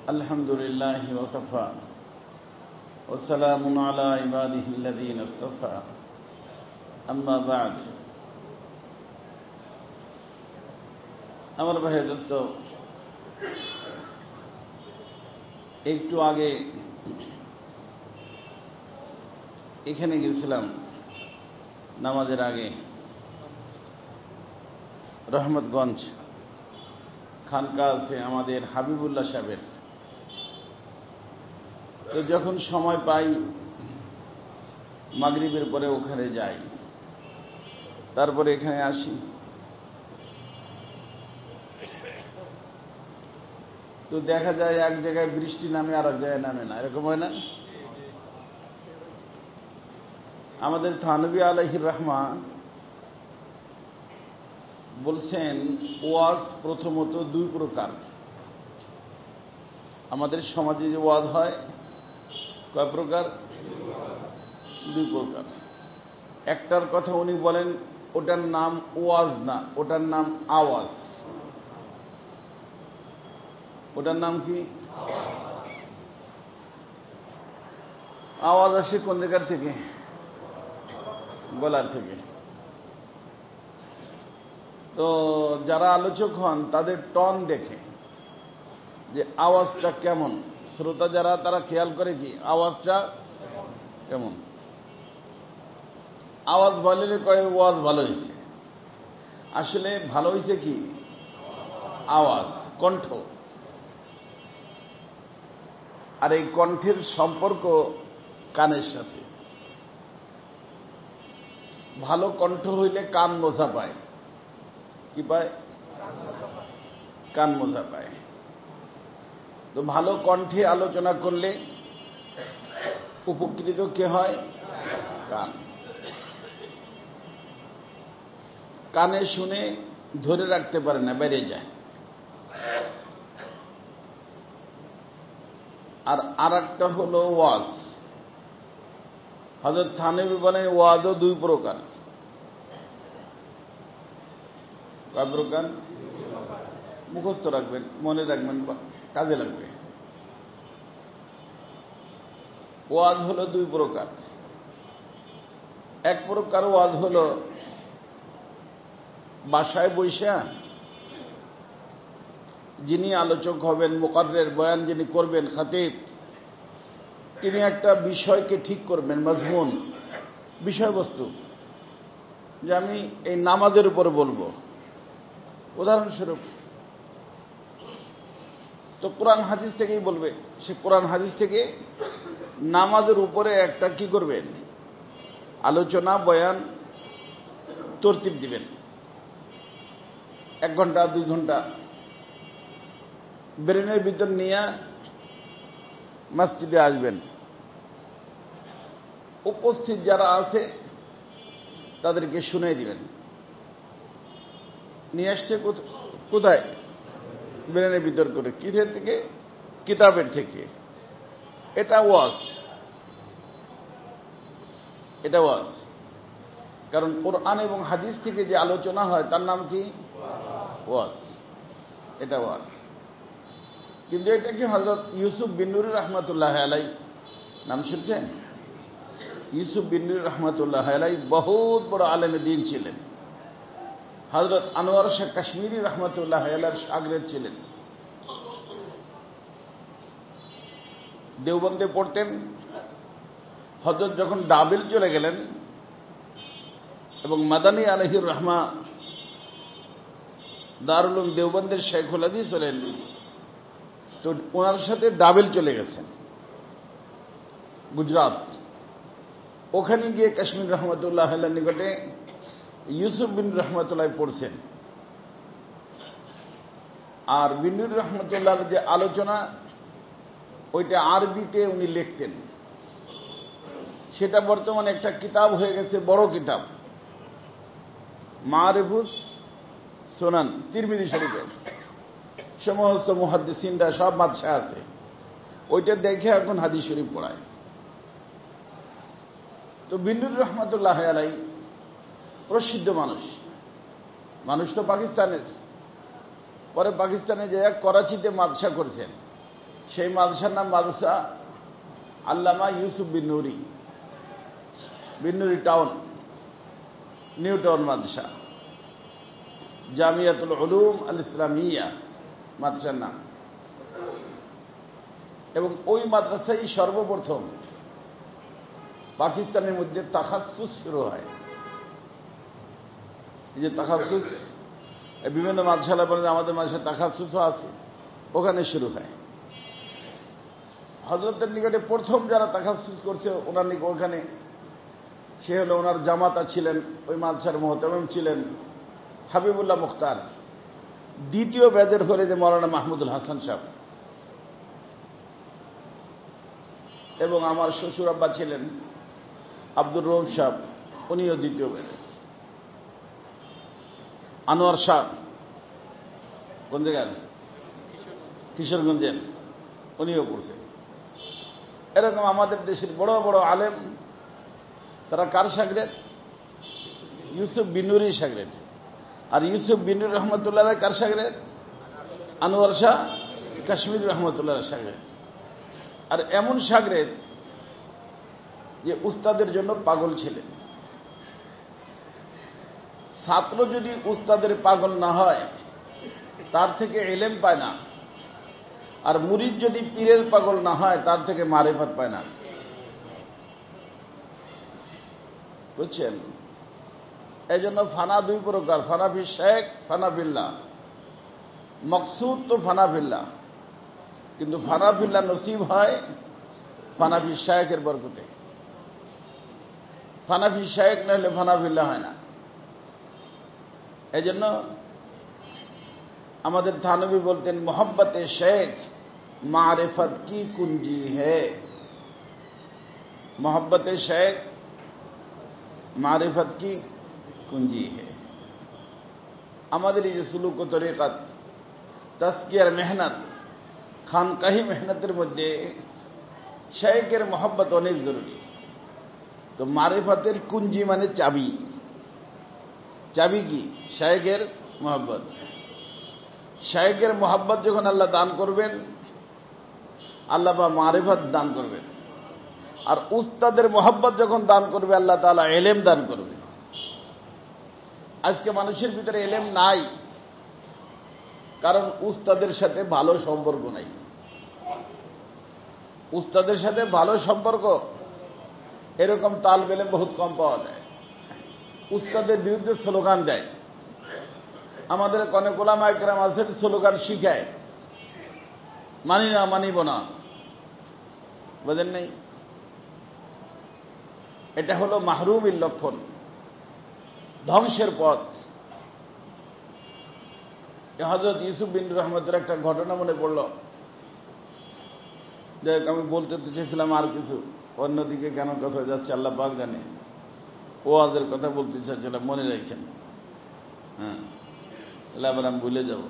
الحمد لله وكفى والسلام على عباده الذين اصطفى أما بعد আমার ভাই দোস্ত, একটু আগে এখানে গেছিলাম নামাজের আগে রহমতগঞ্জ খানকা আছে আমাদের হাবিবুল্লাহ সাহেবের। তো যখন সময় পাই মাগরিবের পরে ওখানে যাই, তারপরে এখানে আসি। তো দেখা যায় এক জায়গায় বৃষ্টি নামে আর এক জায়গায় নামে না, এরকম হয় না? আমাদের থানভী আলাইহির রহমা বলছেন ওয়াজ প্রথমত দুই প্রকার। আমাদের সমাজে যে ওয়াজ হয় কয় প্রকার? দুই প্রকার। একটার কথা উনি বলেন ওটার নাম ওয়াজ না, ওটার নাম আওয়াজ। ওটার নাম কি? আওয়াজ আসে কোন জায়গার থেকে? গলার থেকে। তো যারা আলোচক হন তাদের টন দেখে যে আওয়াজটা কেমন, শ্রোতা যারা তারা খেয়াল করে কি আওয়াজটা কেমন। আওয়াজ ভালো হলে কয় ওয়াজ ভালো হয়েছে। আসলে ভালো হয়েছে কি আওয়াজ, কণ্ঠ। আর এই কণ্ঠের সম্পর্ক কানের সাথে। ভালো কণ্ঠ হইলে কান মোজা পায়। কি পায়? কান মোজা পায়। তো ভালো কণ্ঠে আলোচনা করলে উপকৃত কে হয়? কান। কানে শুনে ধরে রাখতে পারে না, বেড়ে যায়। আর আরেকটা হলো ওয়াজ। হযরত থানভী বলেন ওয়াজও দুই প্রকার। কয় প্রকার? মুখস্থ রাখবেন, মনে রাখবেন, কাজে লাগবে। ওয়াজ হলো দুই প্রকার। এক প্রকার ওয়াজ হলো বাসায় বৈশা যিনি আলোচক হবেন, মুকাররের, বয়ান যিনি করবেন, খতিব, তিনি একটা বিষয়কে ঠিক করবেন, মজমুন, বিষয়বস্তু, যে আমি এই নামাজের উপর বলবো উদাহরণস্বরূপ। তো কোরআন হাদিস থেকেই বলবে। সে কোরআন হাদিস থেকে নামাজের উপরে একটা কি করবেন? আলোচনা, বয়ান, তরতিব দিবেন। 1 ঘন্টা 2 ঘন্টা ব্রেনের ভিতর নিয়ে মসজিদে আসবেন। উপস্থিত যারা আছে তাদেরকে শুনে দিবেন। নিয়ে আসছে কোথায়? ব্রেনের ভিতর করে। কিসের থেকে? কিতাবের থেকে। এটা ওয়াজ। এটা ওয়াজ। কারণ কোরআন এবং হাদিস থেকে যে আলোচনা হয় তার নাম কি? ওয়াজ। এটা ওয়াজ। কিন্তু এটা কি হযরত ইউসুফ বিন নূর রহমাতুল্লাহ আলাইহি নাম শুনছেন? ইউসুফ বিন নূর রহমাতুল্লাহ আলাইহি বহুত বড় আলেমে দ্বীন ছিলেন। হযরত আনোয়ার শাহ কাশ্মীরি রহমাতুল্লাহ আলাইহির শাগির্দ ছিলেন। দেওবন্দে পড়তেন। হযরত যখন দাবিল চলে গেলেন এবং মাদানী আলাইহির রহমা দারুল উলুম দেওবন্দের শেখুল হাদিস হলেন, তো ওনার সাথে দাবিল চলে গেছেন গুজরাট। ওখানে গিয়ে কাশ্মীর রহমতুল্লাহ আলাইহির নিকটে ইউসুফ বিন রহমতুল্লাহ পড়ছেন। আর বিন নূর রহমতুল্লাহর যে আলোচনা ওইটা আরবিতে উনি লিখতেন। সেটা বর্তমানে একটা কিতাব হয়ে গেছে, বড় কিতাব, মারিফুস সুনান, তিরমিজি শরীফের সমস্ত মুহাদ্দিসিনরা সব মাদ্রাসা আছে। ওইটা দেখে এখন হাদিস শরীফ পড়ায়। তো বিন নূর রহমতুল্লাহ আলাইহি প্রসিদ্ধ মানুষ। মানুষ তো পাকিস্তানের। পরে পাকিস্তানে যে করাচিতে মাদ্রাসা করেছেন। সেই মাদ্রাসার নাম মাদ্রাসা Allama Yusuf bin Nuri town, new town মাদ্রাসা, জামিয়াতুল উলুম আল ইসলামিয়া মাদ্রাসার নাম। এবং ওই মাদ্রাসায় সর্বপ্রথম পাকিস্তানের মধ্যে তাখাসুস শুরু হয়। এই যে তাখাসুস, বিভিন্ন মাদ্রাসা বলে আমাদের মাদ্রাসায় তাখাসুসও আছে, ওখানে শুরু হয়। হযরতের নিকটে প্রথম যারা তাখাসুস করছে ওনার নিকট ওখানে, সে হলো ওনার জামাতা ছিলেন, ওই মাদ্রাসার মুহতামিম ছিলেন হাবিবুল্লাহ মুখতার। দ্বিতীয় ব্যাচের হলে যে মৌলানা মাহমুদুল হাসান সাহেব, এবং আমার শ্বশুর আব্বা ছিলেন আব্দুর রউফ সাহেব, উনিও দ্বিতীয় ব্যাচের। আনোয়ার শাহ কোন জায়গার, কিশোরগঞ্জের, উনিও পড়ছেন। এরকম আমাদের দেশের বড় বড় আলেম, তারা কার শাগরেদ? ইউসুফ বিন নুরির শাগরেদ। আর ইউসুফ বিন নুরি রহমতুল্লাহ কার শাগরেদ? আনোয়ার শাহ কাশ্মীর রহমতুল্লাহ শাগরেদ। আর এমন শাগরেদ যে উস্তাদের জন্য পাগল ছিলেন। ছাত্র যদি উস্তাদের পাগল না হয় তার থেকে ইলম পায় না, আর মুরিদ যদি পীরের পাগল না হয় তার থেকে মারিফত পায় না। বুঝছেন? এই জন্য ফানা দুই প্রকার, ফানা ফি শেখ, ফানা ফিল্লাহ। মকসুদ তো ফানা ফিল্লাহ, কিন্তু ফানা ফিল্লাহ নসিব হয় ফানা ফি শেখের বরকতে। ফানা ফি শেখ না হলে ফানা ফিল্লাহ হয় না। এই জন্য আমাদের থানবী বলতেন, মোহব্বতে শেখ মারিফত কি কুঞ্জি হে। मोहब्बत शेख मारिफत की कुंजी है। আমাদের এই যে সুলুক ও তরিকাত, তাজকিয়ার মেহনত, খানকাহি মেহনতের মধ্যে শেখের মোহব্বত অনেক জরুরি। তো মারিফতের কুঞ্জি মানে চাবি। চাবি কি? শেখের মোহব্বত। শেখের মোহব্বত যখন আল্লাহ দান করবেন, আল্লাহ বা মারিফত দান করবেন। আর উস্তাদের মোহব্বত যখন দান করবে, আল্লাহ তাআলা ইলম দান করবে। আজকে মানুষের ভিতরে ইলম নাই, কারণ উস্তাদের সাথে ভালো সম্পর্ক নাই। উস্তাদের সাথে ভালো সম্পর্ক, এরকম তালবে ইলম বহুত কম পাওয়া যায়। উস্তাদের বিরুদ্ধে স্লোগান দেয়। আমাদের অনেক ওলামা ইকরাম আছেন, স্লোগান শিখায়, মানি না, মানিব না। বুঝেন নাই? এটা হলো মাহরুমের লক্ষণ, ধ্বংসের পথ। হযরত ইউসুফ বিন রহমতের একটা ঘটনা মনে পড়ল। দেখ, আমি বলতে তো চেয়েছিলাম আর কিছু, অন্যদিকে কেন কথা হয়ে যাচ্ছে আল্লাহ পাক জানে। ওয়াজের কথা বলতে চাচ্ছিলাম, মনে রাখেন। হ্যাঁ, তাহলে আবার আমি ভুলে যাব।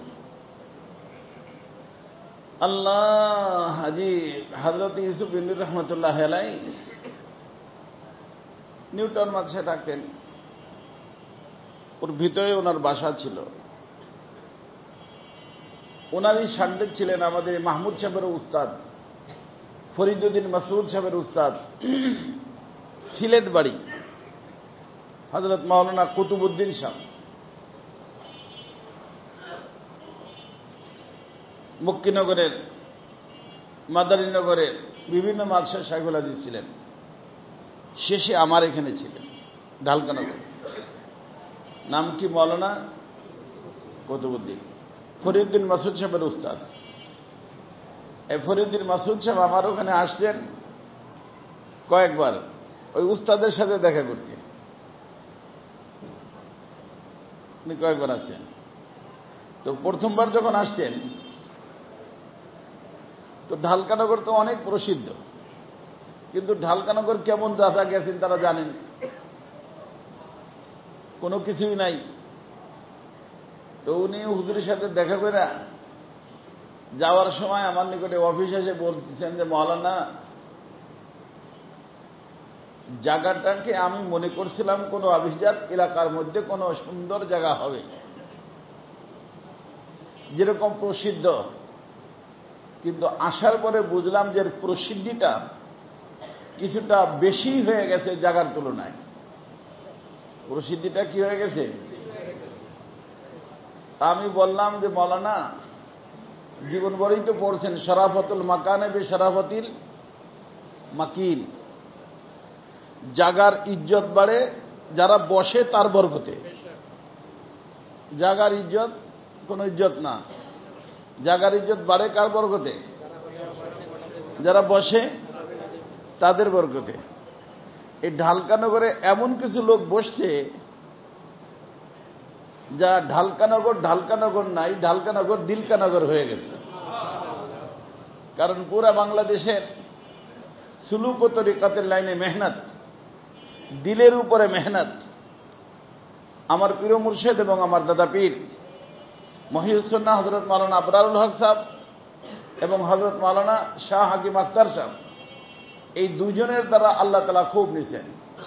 আল্লাহ হাজি হযরত ইউসুফ বিন রহমতুল্লাহ আলাইহি নিউটন মাদ্রাসায় থাকতেন। ওর ভিতরে ওনার বাসা ছিল। ওনারই শাগরেদ ছিলেন আমাদের মাহমুদ সাহেবের উস্তাদ, ফরিদউদ্দিন মাসউদ সাহেবের উস্তাদ, সিলেট বাড়ি, হযরত মাওলানা কুতুবউদ্দিন সাহেব। মক্কিনগরের, মাদারীনগরের বিভিন্ন মাদ্রাসায় শায়খুল হাদিস ছিলেন। শেষে আমার এখানে ছিলেন, ঢালকানগর। নাম কি? মাওলানা কুতুবউদ্দিন, ফরিদউদ্দিন মাসউদ সাহেবের উস্তাদ। এই ফরিদউদ্দিন মাসউদ সাহেব আমার ওখানে আসতেন কয়েকবার, ওই উস্তাদের সাথে দেখা করতে। উনি কয়েকবার আসতেন। তো প্রথমবার যখন আসতেন, তো ঢালকানগর তো অনেক প্রসিদ্ধ, কিন্তু ঢালকানগর কেমন দাদা গেছেন তারা জানেন, কোনো কিছুই নাই। তো উনি হুজুরের সাথে দেখা করে যাওয়ার সময় আমার নিকটে অফিসে এসে বলতেছেন যে, মাওলানা, জায়গাটাকে আমি মনে করছিলাম কোনো অভিজাত এলাকার মধ্যে কোনো সুন্দর জায়গা হবে, যেরকম প্রসিদ্ধ, কিন্তু আসার পরে বুঝলাম যে প্রসিদ্ধিটা কিছুটা বেশি হয়ে গেছে জায়গার তুলনায়। প্রসিদ্ধিটা কি হয়ে গেছে? আমি বললাম যে মৌলানা জীবন বড়ই তো পড়ছেন, শরাফতুল মাকানে বে শরাফতিল মাকিন, জাগার ইজ্জত বাড়ে যারা বসে তার বরকতে। জাগার ইজ্জত কোন ইজ্জত না, জাগার ইজ্জত বাড়ে কার বরকতে? যারা বসে তাদের বরকতে। এই ঢালকানগরে এমন কিছু লোক বসছে যা ঢালকানগর নাই, ঢালকানগর দিলকানগর হয়ে গেছে। কারণ পুরা বাংলাদেশের সুলুক ও তরিকাতের লাইনে মেহনত, দিলের উপরে মেহনত আমার প্রিয় মুর্শেদ এবং আমার দাদা পীর মহিউসুন্নাহ হযরত মাওলানা আবরারুল হক সাহেব এবং হযরত মাওলানা শাহ হাকিম আখতার সাহেব, এই দুজনের দ্বারা আল্লাহ তাআলা খুব নিছেন।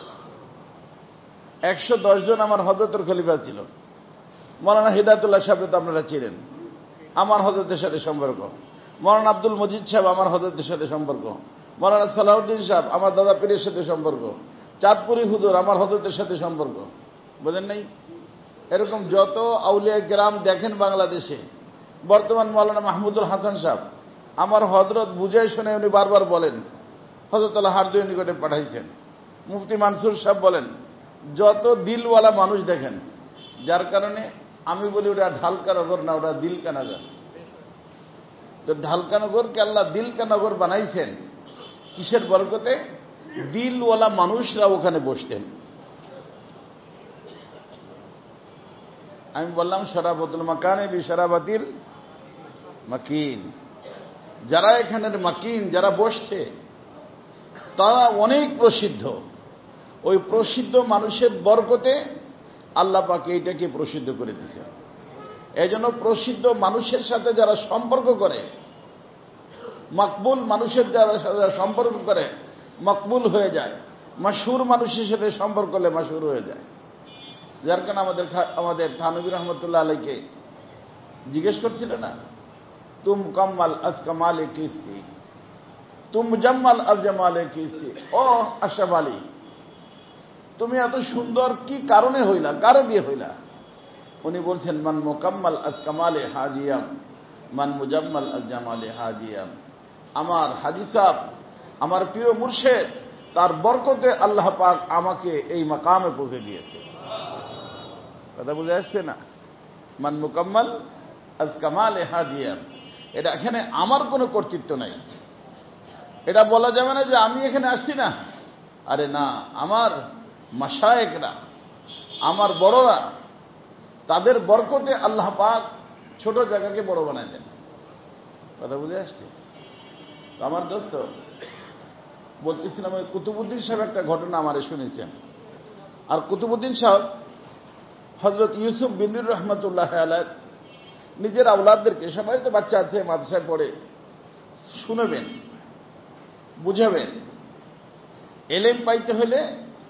110 জন আমার হযরতের খলিফা ছিল। মাওলানা হিদায়াতুল্লাহ সাহেব তো আপনারা চিনেন, আমার হযরতের সাথে সম্পর্ক। মাওলানা আব্দুল মজিদ সাহেব আমার হযরতের সাথে সম্পর্ক। মাওলানা সালাউদ্দিন সাহেব আমার দাদা পীরের সাথে সম্পর্ক। চাঁদপুরি হুজুর আমার হযরতের সাথে সম্পর্ক। বুঝেন নাই? এরকম যত আউলিয়া কেরাম দেখেন বাংলাদেশে। বর্তমান মাওলানা মাহমুদুল হাসান সাহেব আমার হযরত বুঝাই শুনে উনি বারবার বলেন, হযরত আল্লাহ হারদুয়ের নিকটে পাঠাইছেন। মুফতি মানসুর সাহেব বলেন, যত দিলওয়ালা মানুষ দেখেন, যার কারণে আমি বলি ওটা ঢালকানগর না, ওটা দিলকানগর। তো ঢালকানগরকে আল্লাহ দিলকানগর বানাইছেন কিসের বরকতে? দিলওয়ালা মানুষরা ওখানে বসতেন। আমি বললাম শরাফতুল মাকানে বি শরাফতিল মাকিন, যারা এখানের মাকিন, যারা বসছে তারা অনেক প্রসিদ্ধ। ওই প্রসিদ্ধ মানুষের বরকতে আল্লাহ পাক এইটাকে প্রসিদ্ধ করে দিয়েছেন। এই জন্য প্রসিদ্ধ মানুষের সাথে যারা সম্পর্ক করে, মকবুল মানুষের যারা সম্পর্ক করে মকবুল হয়ে যায়, মাশহুর মানুষের সাথে সম্পর্ক করলে মাশহুর হয়ে যায়। যার কারণে আমাদের থানভী রহমতুল্লাহ আলাইকে জিজ্ঞেস করছিল না, তুম কম্মাল আজ কামালে কিস্তি, তুম জাম্মাল আজ জামালে কিস্তি। ও আশরাফ আলী, তুমি এত সুন্দর কি কারণে হইলা, কারে দিয়ে হইলা? উনি বলছেন, মান মুকাম্মাল আজ কামালে হাজিয়াম, মান মুজাম্মাল আজ জামালে হাজিয়াম। আমার হাজী সাহেব, আমার প্রিয় মুর্শেদ, তার বরকতে আল্লাহ পাক আমাকে এই মাকামে পৌঁছে দিয়েছে। কথা বুঝে আসছে না? মান মুকাম্মাল আজ কামালে হাজিয়াম, এটা এখানে আমার কোনো কর্তৃত্ব নাই। এটা বলা যাবে না যে আমি এখানে আসছি না। আরে না, আমার মাশায়েখরা, আমার বড়রা, তাদের বরকতে আল্লাহ পাক ছোট জায়গাকে বড় বানায় দেন। কথা বুঝে আসছে? আমার দোস্ত বলতেছিলাম, ওই কুতুবউদ্দিন সাহেব একটা ঘটনা আমারে শুনেছেন। আর কুতুবউদ্দিন সাহেব হযরত ইউসুফ বিন রহমতুল্লাহ আলাইহ নিজের আওলাদদেরকে, সবাই তো বাচ্চা আছে মাদ্রাসায় পড়ে, শুনবেন, বুঝাবেন। এলেম পাইতে হলে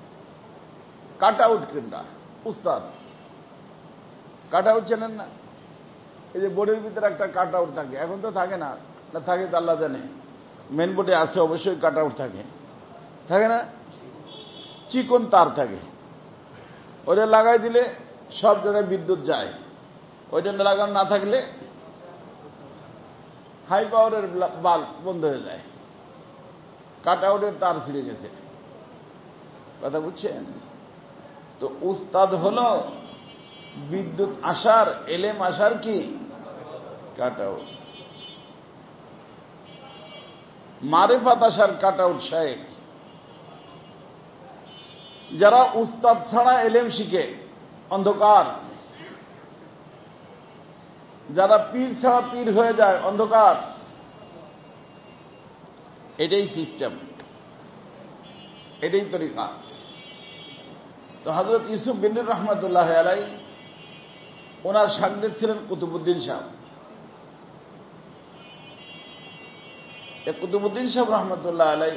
কাট আউট কিংবা উস্তাদ, কাট আউট চেনেন না? এই যে বোর্ডের ভিতরে একটা কাট আউট থাকে, এখন তো থাকে না, না থাকে তো আল্লাহ জানে। মেন বোর্ডে আছে অবশ্যই কাট আউট থাকে, থাকে না? চিকন তার থাকে, ওটা লাগাই দিলে সব জায়গায় বিদ্যুৎ যায়। ওইটা লাগানো না থাকলে হাই পাওয়ারের বাল্ব বন্ধ হয়ে যায়। কাট আউটের তার ছিঁড়ে গেছে। কথা বুঝছেন? তো উস্তাদ হল বিদ্যুৎ আসার, এলেম আসার কি কাট আউট, মারেফাত আসার কাট আউট শায়েখ। যারা উস্তাদ ছাড়া এলেম শিখে অন্ধকার, যারা পীর ছাড়া পীর হয়ে যায় অন্ধকার। এটাই সিস্টেম, এটাই তরিকা। তো হযরত ইউসুফ বিন রহমতুল্লাহ আলাইহ, ওনার শাগির্দ ছিলেন কুতুবউদ্দিন সাহেব। এই কুতুবউদ্দিন সাহেব রহমতুল্লাহ আলাইহ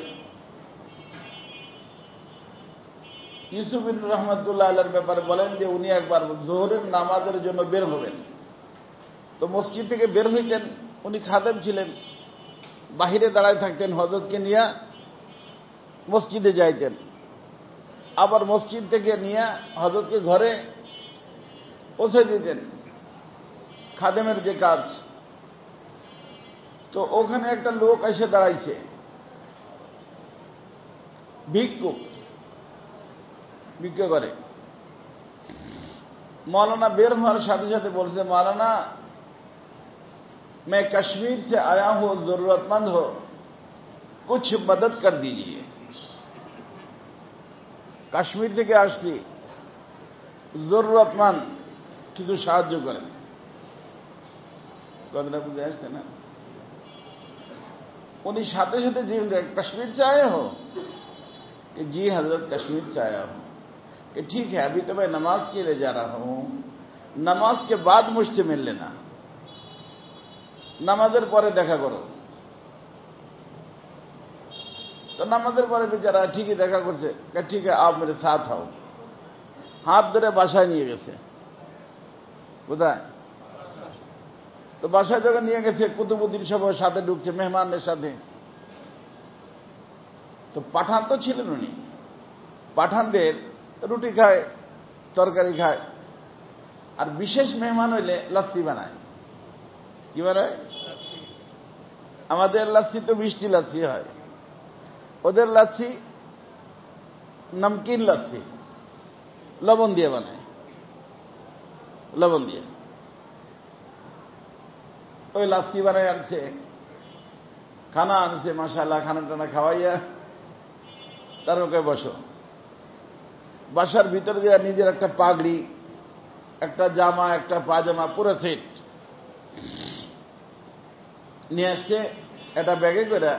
ইউসুফ বিন রহমতুল্লাহ আলাইহির ব্যাপারে বলেন যে উনি একবার যোহরের নামাজের জন্য বের হবেন। তো মসজিদ থেকে বের হইতেন, উনি খাদেম ছিলেন, বাহিরে দাঁড়ায় থাকতেন, হযরতকে নিয়ে মসজিদে যাইতেন, আবার মসজিদ থেকে নিয়ে হযরতকে ঘরে পৌঁছে দিতেন, খাদেমের যে কাজ। তো ওখানে একটা লোক এসে দাঁড়াইছে, ভিক্ষুক, ভিক্ষা করে। मौलाना बेर हमारे साथ साथ बोलते, मौलाना मैं कश्मीर से आया हूं, जरूरतमंद हो, कुछ मदद कर दीजिए। কাশ্মীর থেকে আসছি, জরুরতমন্দ, কিছু সাহায্য করেন। কথাটা বুঝে আসছে না? उन्हीं साथे साथे जी कश्मीर से आए हो? कि जी हजरत कश्मीर से आया हूं। कि ठीक है, अभी तो मैं नमाज के लिए जा रहा हूं, नमाज के बाद मुझसे मिल लेना, नामाजेर परे देखा करो। तो नामाजेर परे बेचारा ठीक ही देखा करছে, ठीक है आप मेरे साथ आओ। हाथ धरे बासाয় নিয়ে গেছে। কোথায়? তো বাসায় যখন নিয়ে গেছে, কুতুবুদ্দিন সব সাথে ঢুকছে, মেহমানদের সাথে। তো পাঠান তো ছিলেন উনি, পাঠানদের রুটি খায়, তরকারি খায়, আর বিশেষ মেহমান হইলে লাচ্ছি বানায়। কি বানায়? আমাদের লাচ্ছি তো মিষ্টি লাচ্ছি হয়, ওদের লাচ্ছি নমকিন লাচ্ছি, লবণ দিয়ে বানায়, লবণ দিয়ে। তো ওই লাচ্ছি বানায় আনছে, খানা আনছে, মাশাআল্লাহ, খানা টানা খাওয়াইয়া তার ওকে বসো। বাসার ভিতরে দিয়ে নিজের একটা পাগড়ি, একটা জামা, একটা পাজামা, পুরো সেট নিয়ে আসছে, এটা ব্যাগে করে,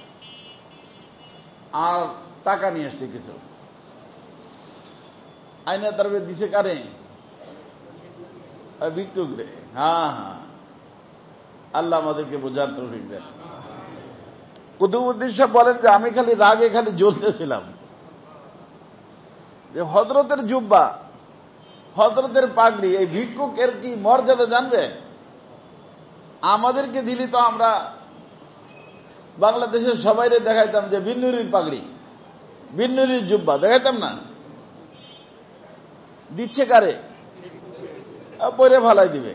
আর টাকা নিয়ে আসছে কিছু। আইনা তারপরে দিছে কারে? ভিক্ষুক রে। হ্যাঁ হ্যাঁ, আল্লাহ আমাদেরকে বোঝার তৌফিক দেন। কুতুবুদ্দিন সাহেব বলেন যে আমি খালি রাগে খালি জ্বলতেছিলাম যে হযরতের জুব্বা, হযরতের পাগড়ি, এই ভিক্ষুকের কি মর্যাদা জানবে? আমাদেরকে দিলি তো আমরা বাংলাদেশের সবাইরে দেখাইতাম যে বিন্নুরির পাগড়ি, বিন্নুরির জুব্বা দেখাইতাম না। দিচ্ছে কারে? পরে ভালাই দিবে।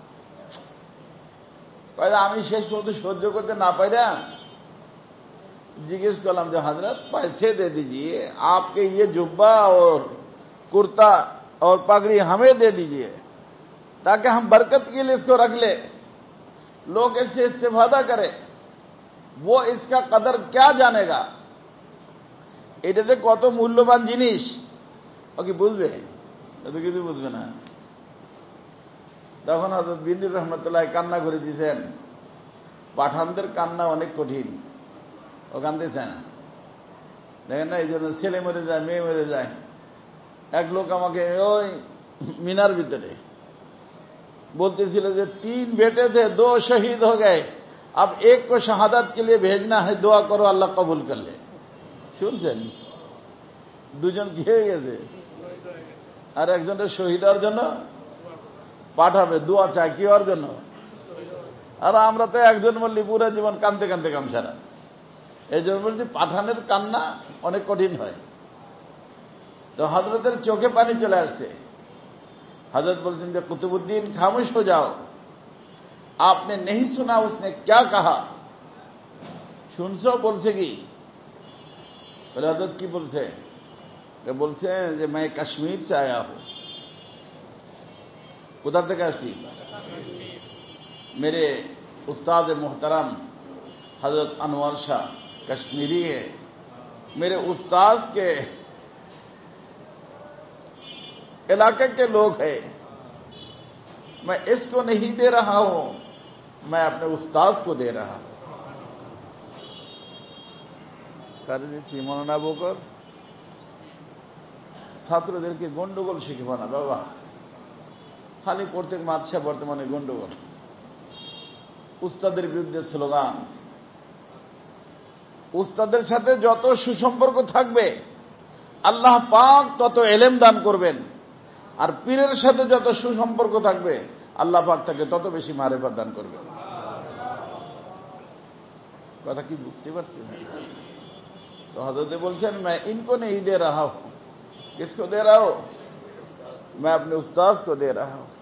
আমি শেষ পর্যন্ত সহ্য করতে না পাইরা जिज्ञेस करलाम जो हजरत पैसे दे दीजिए, आपके ये जुब्बा और कुर्ता और पगड़ी हमें दे दीजिए, ताकि हम बरकत के लिए इसको रख ले, लोग इससे इस्तेफादा करें, वो इसका कदर क्या जानेगा। এটাতে কত মূল্যবান জিনিস ও কি বুঝবে? এত কিছু বুঝবে না। তখন হযরত বিন্দুর রহমতুল্লাহ কান্না করে দিয়েছেন। পাঠানদের কান্না অনেক কঠিন, ও কান্দতে চায় না, দেখেন না? এই জন্য ছেলে মরে যায়, মেয়ে মরে যায়। এক লোক আমাকে ওই মিনার ভিতরে बोलतेছিল যে 3 बेटे थे, 2 शहीद हो गए, अब एक को शहादत के लिए भेजना है, दुआ करो अल्लाह कबूल कर ले। শুনছেন? দুজন কি হয়ে গেছে, আর একজনের শহীদ হওয়ার জন্য পাঠাবে, দোয়া চায় কি হওয়ার জন্য। আর আমরা তো একজন বললি পুরো জীবন কাঁদতে কাঁদতে কাম সারা। এই জন্য বলছি পাঠানের কান্না অনেক কঠিন হয়। তো হযরতের চোখে পানি চলে আসছে। हजरत बोलते हैं कुतुबुद्दीन खामोश हो जाओ, आपने नहीं सुना उसने क्या कहा? শুনছো? বলছে কি? বলে हजरत কি বলছে? বলছে যে मैं कश्मीर से आया हूं। কোথা থেকে আসছি? मेरे उस्ताद मोहतरम हजरत अनवर शाह कश्मीरी है, मेरे उस्ताद के इलाके के लोग हैं, मैं इसको नहीं दे रहा हूं, मैं अपने उस्ताद को दे रहा हूं। কারে দিচ্ছি? মৌলানা বকর ছাত্রদেরকে গন্ডগোল শিখবা না বাবা, খালি প্রত্যেক মাদ্রাসা বর্তমানে গন্ডগোল, উস্তাদের বিরুদ্ধে স্লোগান। উস্তাদের সাথে যত সুসম্পর্ক থাকবে আল্লাহ পাক তত ইলম দান করবেন, আর পীরের সাথে যত সুসম্পর্ক থাকবে আল্লাহ পাক তাকে তত বেশি মারেফত দান করবেন। কথা কি বুঝতে পারছেন? तो हजरत बोलছেন मैं इनको नहीं दे रहा हूं। किसको दे रहा हूं? मैं अपने उस्ताद को दे रहा हूं।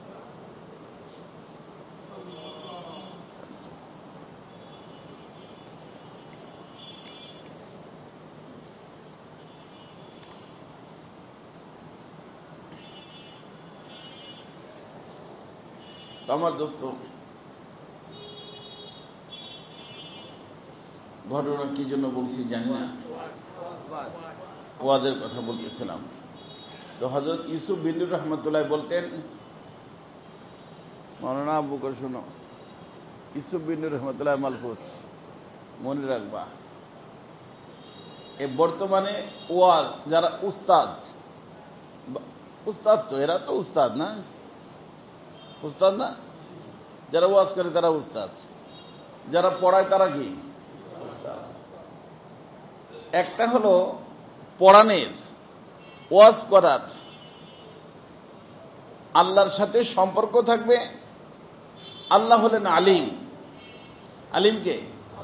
तो আমার দোস্ত ঘটনা কি জন্য বলছি জানি না, ওয়াজের কথা বলতেছিলাম। তো হযরত ইউসুফ বিন রহমতুল্লাহ বলতেন, মাওলানা আবু বকর শোনো, ইউসুফ বিন রহমতুল্লাহ মালফুস মনে রাখবা, এ বর্তমানে ওয়াজ যারা উস্তাদ, উস্তাদ তো এরা তো উস্তাদ না, উস্তাদ না, যারা ওয়াজ করে তারা উস্তাদ, যারা পড়ায় তারা কি উস্তাদ। একটা হলো পড়ানের, ওয়াজ করার, আল্লাহর সাথে সম্পর্ক থাকবে। আল্লাহ হলেন আলিম। আলিমকে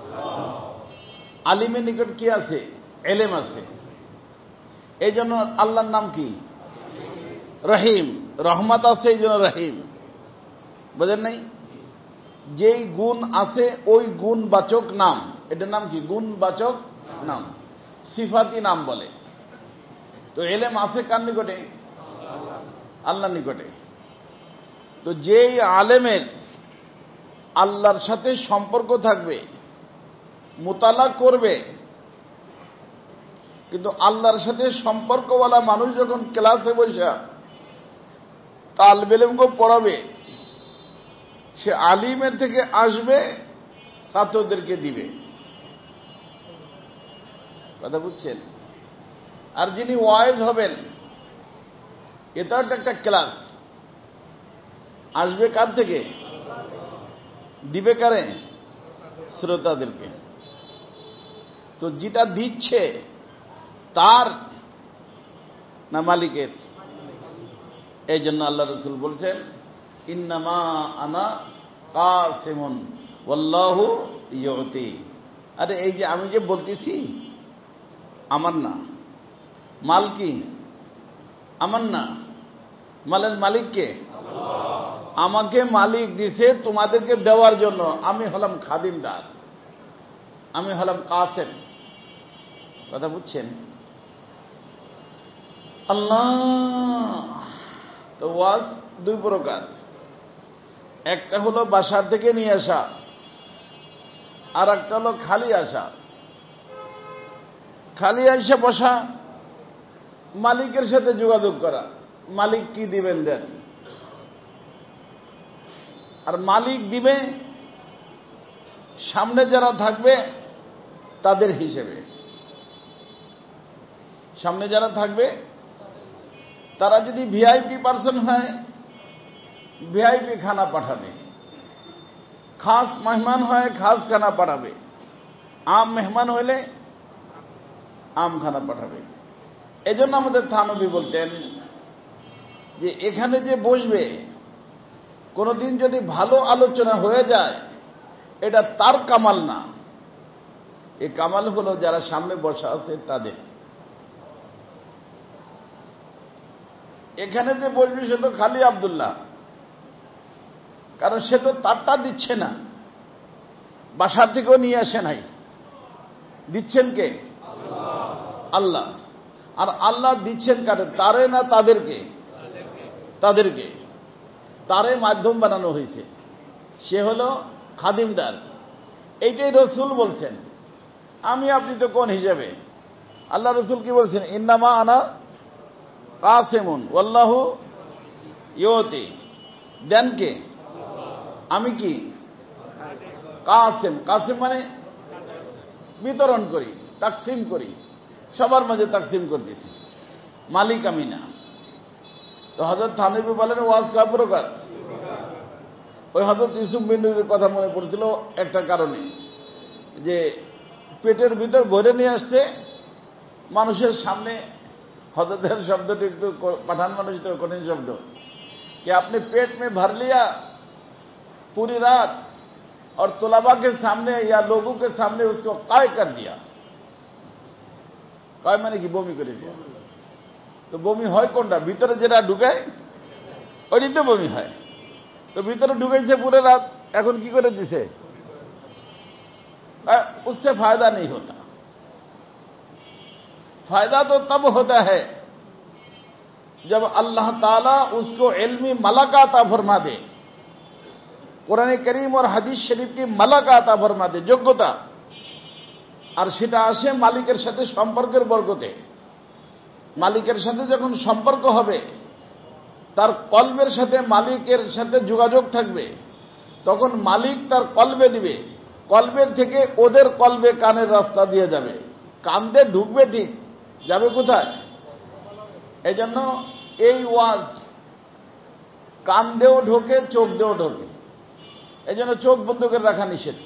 আলিমের নিকট কি আছে? এলেম আছে। এই জন্য আল্লাহর নাম কি? রহিম। রহমত আছে এই জন্য রহিম। বুঝেন নাই? যেই গুণ আছে ওই গুণবাচক নাম, এটার নাম কি? গুণবাচক নাম, সিফাতি নাম বলে। তো এলেম আছে কার নিকটে? আল্লাহর নিকটে। তো যেই আলেমের আল্লাহর সাথে সম্পর্ক থাকবে, মুতালা করবে, কিন্তু আল্লাহর সাথে সম্পর্কওয়ালা মানুষ যখন ক্লাসে বসে তালবে ইলমকে পড়াবে, সে আলিমের থেকে আসবে, ছাত্রদেরকে দিবে। কথা বুঝছেন? আর যিনি ওয়াইজ হবেন, এটাও একটা ক্লাস, আসবে কার থেকে? দিবে কারে? শ্রোতাদেরকে। তো যেটা দিচ্ছে তার না মালিকের? এই জন্য আল্লাহ রাসূল বলছেন, ইন্নামা আনা কাসিমুন ওয়াল্লাহু ইউতি। আরে এই যে আমি যে বলতেছি, আমার না। মাল কি? আমার না। মালের মালিক কে? আমাকে মালিক দিছে তোমাদেরকে দেওয়ার জন্য। আমি হলাম খাদিমদার, আমি হলাম কাসেম। কথা বুঝছেন? আল্লাহ। তো ওয়াজ দুই প্রকার, একটা হলো বাসার থেকে নিয়ে আসা, আর একটা হলো খালি আসা। খালি এসে বসা, মালিকের সাথে যোগাযোগ করা, মালিক কি দিবেন দেন। আর মালিক দিবে সামনে যারা থাকবে তাদের হিসেবে। সামনে যারা থাকবে তারা যদি ভিআইপি পার্সন হয়, ভিআইপি খানা পাঠাবে। খাস মেহমান হয়, খাস খানা পাঠাবে। আম মেহমান হইলে আম খানা পাঠাবে। এজন্য আমাদের থানবী বলতেন যে এখানে যে বসবে, কোনদিন যদি ভালো আলোচনা হয়ে যায়, এটা তার কামাল না, এই কামাল হলো যারা সামনে বসা আছে তাদের। এখানে যে বসবে সে তো খালি আব্দুল্লাহ, কারণ সে তো তারটা দিচ্ছে না, বাসার থেকেও নিয়ে আসে নাই। দিচ্ছেন কে? আল্লাহ। আর আল্লাহ দিচ্ছেন কারে? তারে না তাদেরকে? তাদেরকে। তারে মাধ্যম বানানো হয়েছে, সে হলো খাদিমদার। এইটাই রসুল বলছেন। আমি আপনি তো কোন হিসাবে? আল্লাহ রসুল কি বলছেন? ইন্নামা আনা কাসিমুন ওয়াল্লাহু ইউতি। দেন কে? আমি কি? কাসিম। কাসিম মানে বিতরণ করি, তাকসিম করি, সবার মাঝে তাকসিম করতেছি, মালিক আমি না। তো হযরত থানবী বলেন ওয়াজ কয় প্রকার? ওই হযরত ইউসুফ বিন নূরের কথা মনে পড়ছিল একটা কারণে, যে পেটের ভিতর ভরে নিয়ে আসছে মানুষের সামনে। হযরতের শব্দটি একটু পাঠান মানুষ তো কঠিন শব্দ, कि आपने पेट में भर लिया पूरी रात, और तलबा के सामने या लोगों के सामने उसको काय कर दिया। काय माने কি বমি করে দিয়া। তো বমি হয় কোনটা? ভিতরে যেটা ঢুকায় ওইটাই তো বমি হয়। তো ভিতরে ঢুকাইছে পুরো রাত, এখন কি করে দিছে? उससे फायदा नहीं होता। फायदा तो तब होता है जब अल्लाह ताला उसको इल्मी मलका अता फरमा दे, कुरान करीम और हदीस शरीफ की मलका अता फरमा दे, योग्यता। আর সেটা আসে মালিকের সাথে সম্পর্কের বরকতে। মালিকের সাথে যখন সম্পর্ক হবে, তার কলবের সাথে মালিকের সাথে যোগাযোগ থাকবে, তখন মালিক তার কলবে দিবে, কলবের থেকে ওদের কলবে কানের রাস্তা দিয়ে যাবে। কান দিয়ে ঢুকবে ঠিক, যাবে কোথায়? এই জন্য এই ওয়াজ কান দিয়েও ঢোকে, চোখ দিয়েও ঢোকে। এই জন্য চোখ বন্ধ করে রাখা নিষেধ।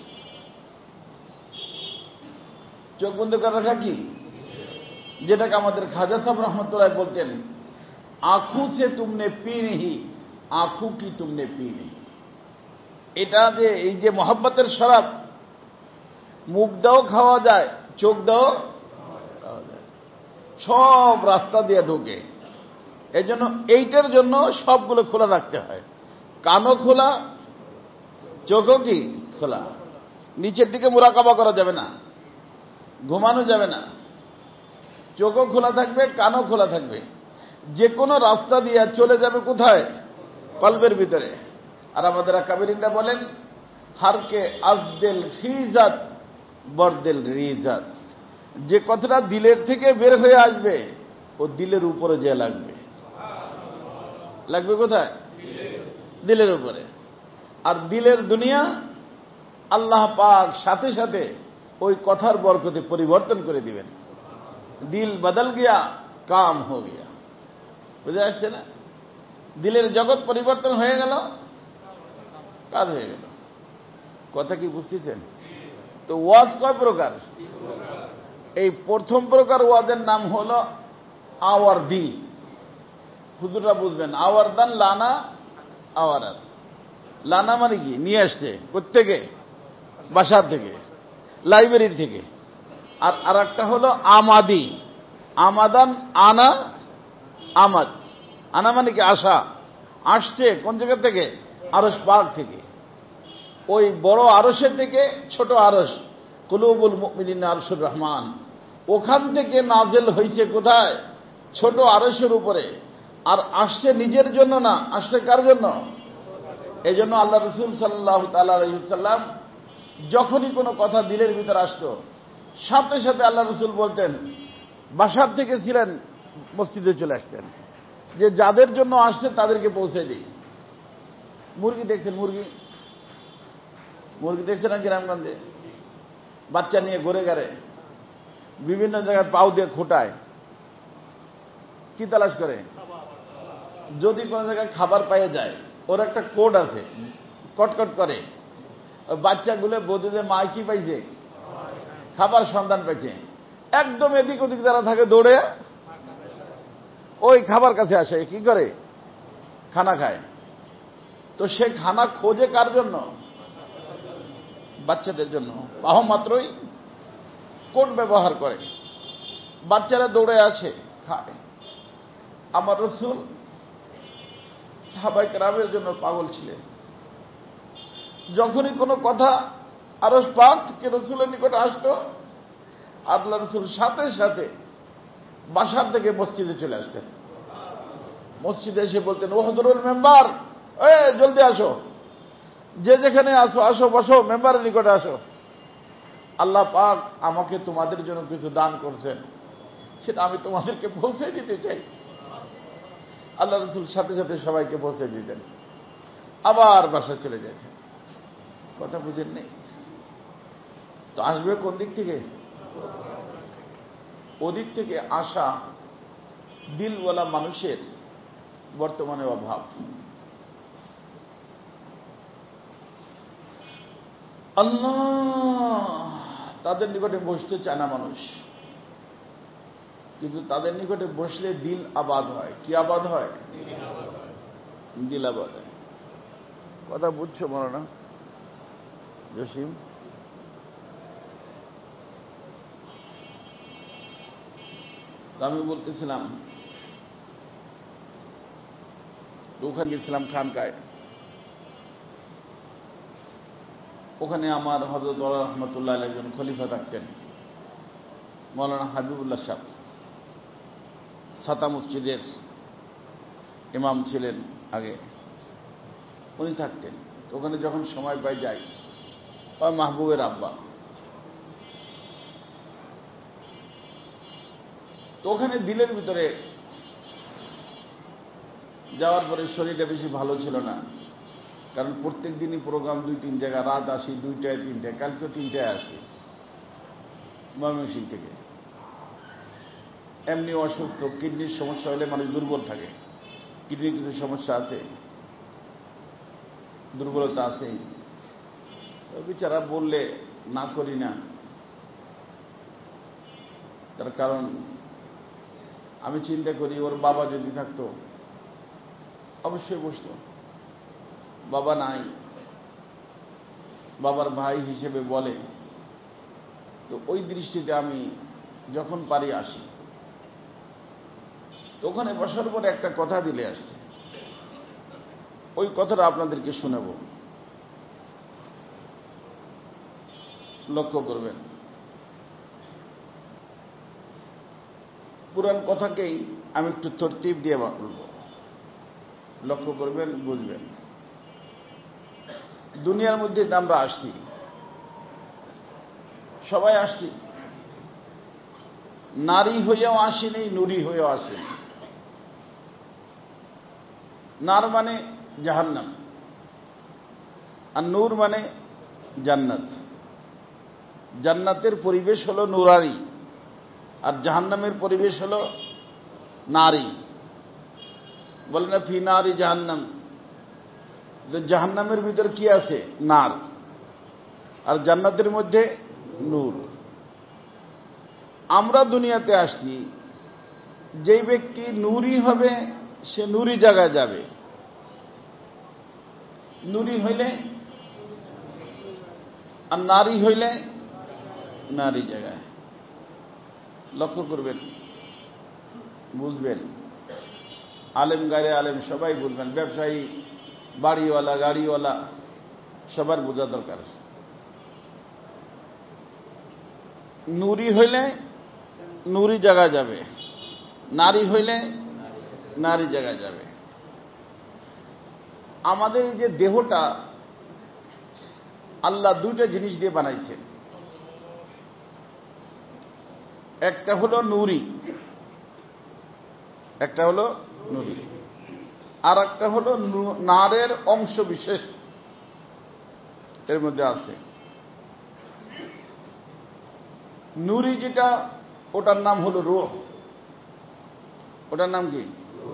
চোখ বন্ধ করে রাখা কি? যেটাকে আমাদের খাজা সাহেব রহমতুল্লাহ বলতেন, আঁখু সে তুমনে পি নেহি, আঁখু কি তুমনে পি নেহি। এটা যে এই যে মোহাব্বতের শরাব, মুখ দাও খাওয়া যায়, চোখ দাও খাওয়া যায়, সব রাস্তা দিয়ে ঢোকে। এই জন্য এইটার জন্য সবগুলো খোলা রাখতে হয়। কানও খোলা, চোখও কি খোলা। নিচের দিকে মুরাকাবা করা যাবে না, ঘুমানো যাবে না। চোখও খোলা থাকবে, কানও খোলা থাকবে। যে কোনো রাস্তা দিয়ে চলে যাবে কোথায়? কলবের ভিতরে। আর আমাদের কাবিরিনরা বলেন, হারকে আজদেল ফিজাত বরদেল রিজাত। যে কথাটা দিলের থেকে বের হয়ে আসবে, ও দিলের উপরে যে লাগবে। লাগবে কোথায়? দিলের উপরে। আর দিলের দুনিয়া আল্লাহ পাক সাথে সাথে ওই কথার বরকতে পরিবর্তন করে দিবেন। দিল বদল গিয়া, কাম হো গিয়া। বুঝে আসছে না? দিলের জগৎ পরিবর্তন হয়ে গেল, কাজ হয়ে গেল। কথা কি বুঝতেছেন? তো ওয়াজ কয় প্রকার? এই প্রথম প্রকার ওয়াজের নাম হল আওয়ারদি। হুজুররা বুঝবেন, আওয়ারদান লানা আওয়ারাত। লানা মানে কি? নিয়ে আসছে। কোত্থেকে? বাসার থেকে, লাইব্রেরির থেকে। আর আরেকটা হলো আমাদি। আমাদান আনা, আমাদ। আনা মানে কি? আসা। আসছে কোন জায়গা থেকে? আরশ পাক থেকে। ওই বড় আরশের থেকে ছোট আরশ, কুলুবুল মুমিনিন আরশুর রহমান, ওখান থেকে নাজেল হয়েছে কোথায়? ছোট আরশের উপরে। আর আসছে নিজের জন্য না, আসছে কার জন্য? এই জন্য আল্লাহ রসুল সাল্লাল্লাহু তাআলা আলাইহি ওয়াসাল্লাম যখনই কোনো কথা দিলের ভিতর আসতো, সাথে সাথে আল্লাহ রসুল বলতেন, বাসার থেকে ছিলেন, মসজিদে চলে আসতেন, যে যাদের জন্য আসছে তাদেরকে পৌঁছে দিই। মুরগি দেখছেন? মুরগি দেখছেন না গ্রামগঞ্জে? বাচ্চা নিয়ে ঘুরে ঘরে বিভিন্ন জায়গায় পাও দিয়ে খোটায়, কি তালাশ করে? যদি কোনো জায়গায় খাবার পাইয়ে যায়, ওর একটা কোড আছে, কটকট করে। বাচ্চাগুলো বদিদের মা কি পাইছে? খাবার সন্ধান পাইছে। একদম এদিক ওদিক যারা থাকে দৌড়ে ওই খাবার কাছে আসে, কি করে? খানা খায়। তো সে খানা খোঁজে কার জন্য? বাচ্চাদের জন্য। পাহ মাত্রই কোড ব্যবহার করে, বাচ্চারা দৌড়ে আসে, খায়। আমার রসুল সাহাবায়ে কেরামের জন্য পাগল ছিলেন। যখনই কোনো কথা আরশ পাক থেকে রসুলের নিকটে আসতো, আল্লাহ রসুল সাথে সাথে বাসার থেকে মসজিদে চলে আসতেন। মসজিদে এসে বলতেন, ও হযরতুল মেম্বার, জলদি আসো, যে যেখানে আসো, আসো, বসো, মেম্বারের নিকটে আসো। আল্লাহ পাক আমাকে তোমাদের জন্য কিছু দান করছেন, সেটা আমি তোমাদেরকে পৌঁছে দিতে চাই। আল্লাহ রসুল সাথে সাথে সবাইকে পৌঁছে দিতেন, আবার বাসা চলে যেতেন। কথা বুঝেন নেই? তো আসবে কোন দিক থেকে? ওদিক থেকে আসা দিলওয়ালা মানুষের বর্তমানে অভাব। আল্লাহ তাদের নিকটে বসতে চায় না মানুষ, কিন্তু তাদের নিকটে বসলে দিল আবাদ হয়। কি আবাদ হয়? দিল আবাদ হয়। কথা বুঝছো মনে না? জসিম, তো আমি বলতেছিলাম ওখানে গেছিলাম খানকায়। ওখানে আমার হযরত ওমর রাহমাতুল্লাহ আলাইহি একজন খলিফা থাকতেন, মাওলানা হাবিবুল্লাহ সাহেব, ছাতা মসজিদের ইমাম ছিলেন আগে, উনি থাকতেন। তো ওখানে যখন সময় পাই যাই, ওই মাহবুবের আব্বা। তো ওখানে দিলের ভিতরে যাওয়ার পরে শরীরটা বেশি ভালো ছিল না, কারণ প্রত্যেক দিনই প্রোগ্রাম 2-3 জায়গা, রাত আসি 2টায় 3টায়, কালকেও 3টায় আসি ময়মনসিংহ থেকে। এমনি অসুস্থ, কিডনির সমস্যা হলে মানুষ দুর্বল থাকে, কিডনির কিছু সমস্যা আছে, দুর্বলতা আছে। বিচারা বললে না করি না, তার কারণ আমি চিন্তা করি ওর বাবা যদি থাকতো অবশ্যই বসত, বাবা নাই, বাবার ভাই হিসেবে বলে। তো ওই দৃষ্টিতে আমি যখন পারি আসি। তো ওখানে বসার পরে একটা কথা দিলে আসছে, ওই কথাটা আপনাদেরকে শোনাব, লক্ষ্য করবেন। পুরান কথাকেই আমি একটু তরতিব দিয়ে বলব, লক্ষ্য করবেন, বুঝবেন। দুনিয়ার মধ্যে আমরা আসছি, সবাই আসছি, নারী হয়েও আসেনি, নুরি হয়েও আসেনি। নার মানে জাহান্নাম, আর নূর মানে জান্নাত। জান্নাতের পরিবেশ হলো নুরারি, আর জাহান্নামের পরিবেশ হলো নারী। বলে না ফি নারি জাহান্নাম, যে জাহান্নামের ভিতর কি আছে? নার। আর জান্নাতের মধ্যে নূর। আমরা দুনিয়াতে আসছি, যেই ব্যক্তি নূরি হবে সে নূরি জায়গায় যাবে। নূরি হইলে, আর নারী হইলে নারী জায়গায়। লক্ষ্য করবেন, বুঝবেন। আলেম গায়ে আলেম সবাই বুঝবেন, ব্যবসায়ী, বাড়িওয়ালা, গাড়িওয়ালা, সবার বোঝা দরকার। নূরি হইলে নূরি জায়গায় যাবে, নারী হইলে নারী জায়গায় যাবে। আমাদের এই যে দেহটা আল্লাহ দুইটা জিনিস দিয়ে বানাইছেন, একটা হলো নূরি, একটা হলো নূরি, আর একটা হলো নারের অংশ বিশেষ এর মধ্যে আছে। নূরি যেটা, ওটার নাম হলো রূহ। ওটার নাম কি?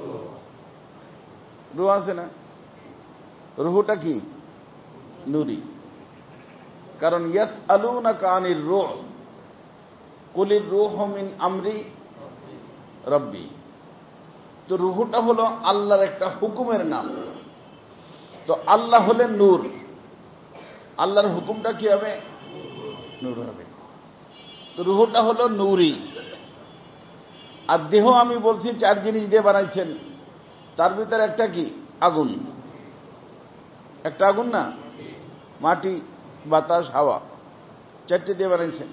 রূহ আছে না? রূহটা কি? নূরি। কারণ ইয়াসআলুনাকা আনির রূহ কুলির রূহু মিন আমরি রব্বি। তো রূহটা হলো আল্লাহর একটা হুকুমের নাম। তো আল্লাহ হলেন নূর, আল্লাহর হুকুমটা কি হবে? নূর হবে। তো রূহটা হলো নূরি। আর দেহ আমি বলছি 4 জিনিস দিয়ে বানাইছেন, তার ভিতরে একটা কি? আগুন। একটা আগুন না, মাটি, বাতাস, হাওয়া, 4টে দিয়ে বানাইছেন।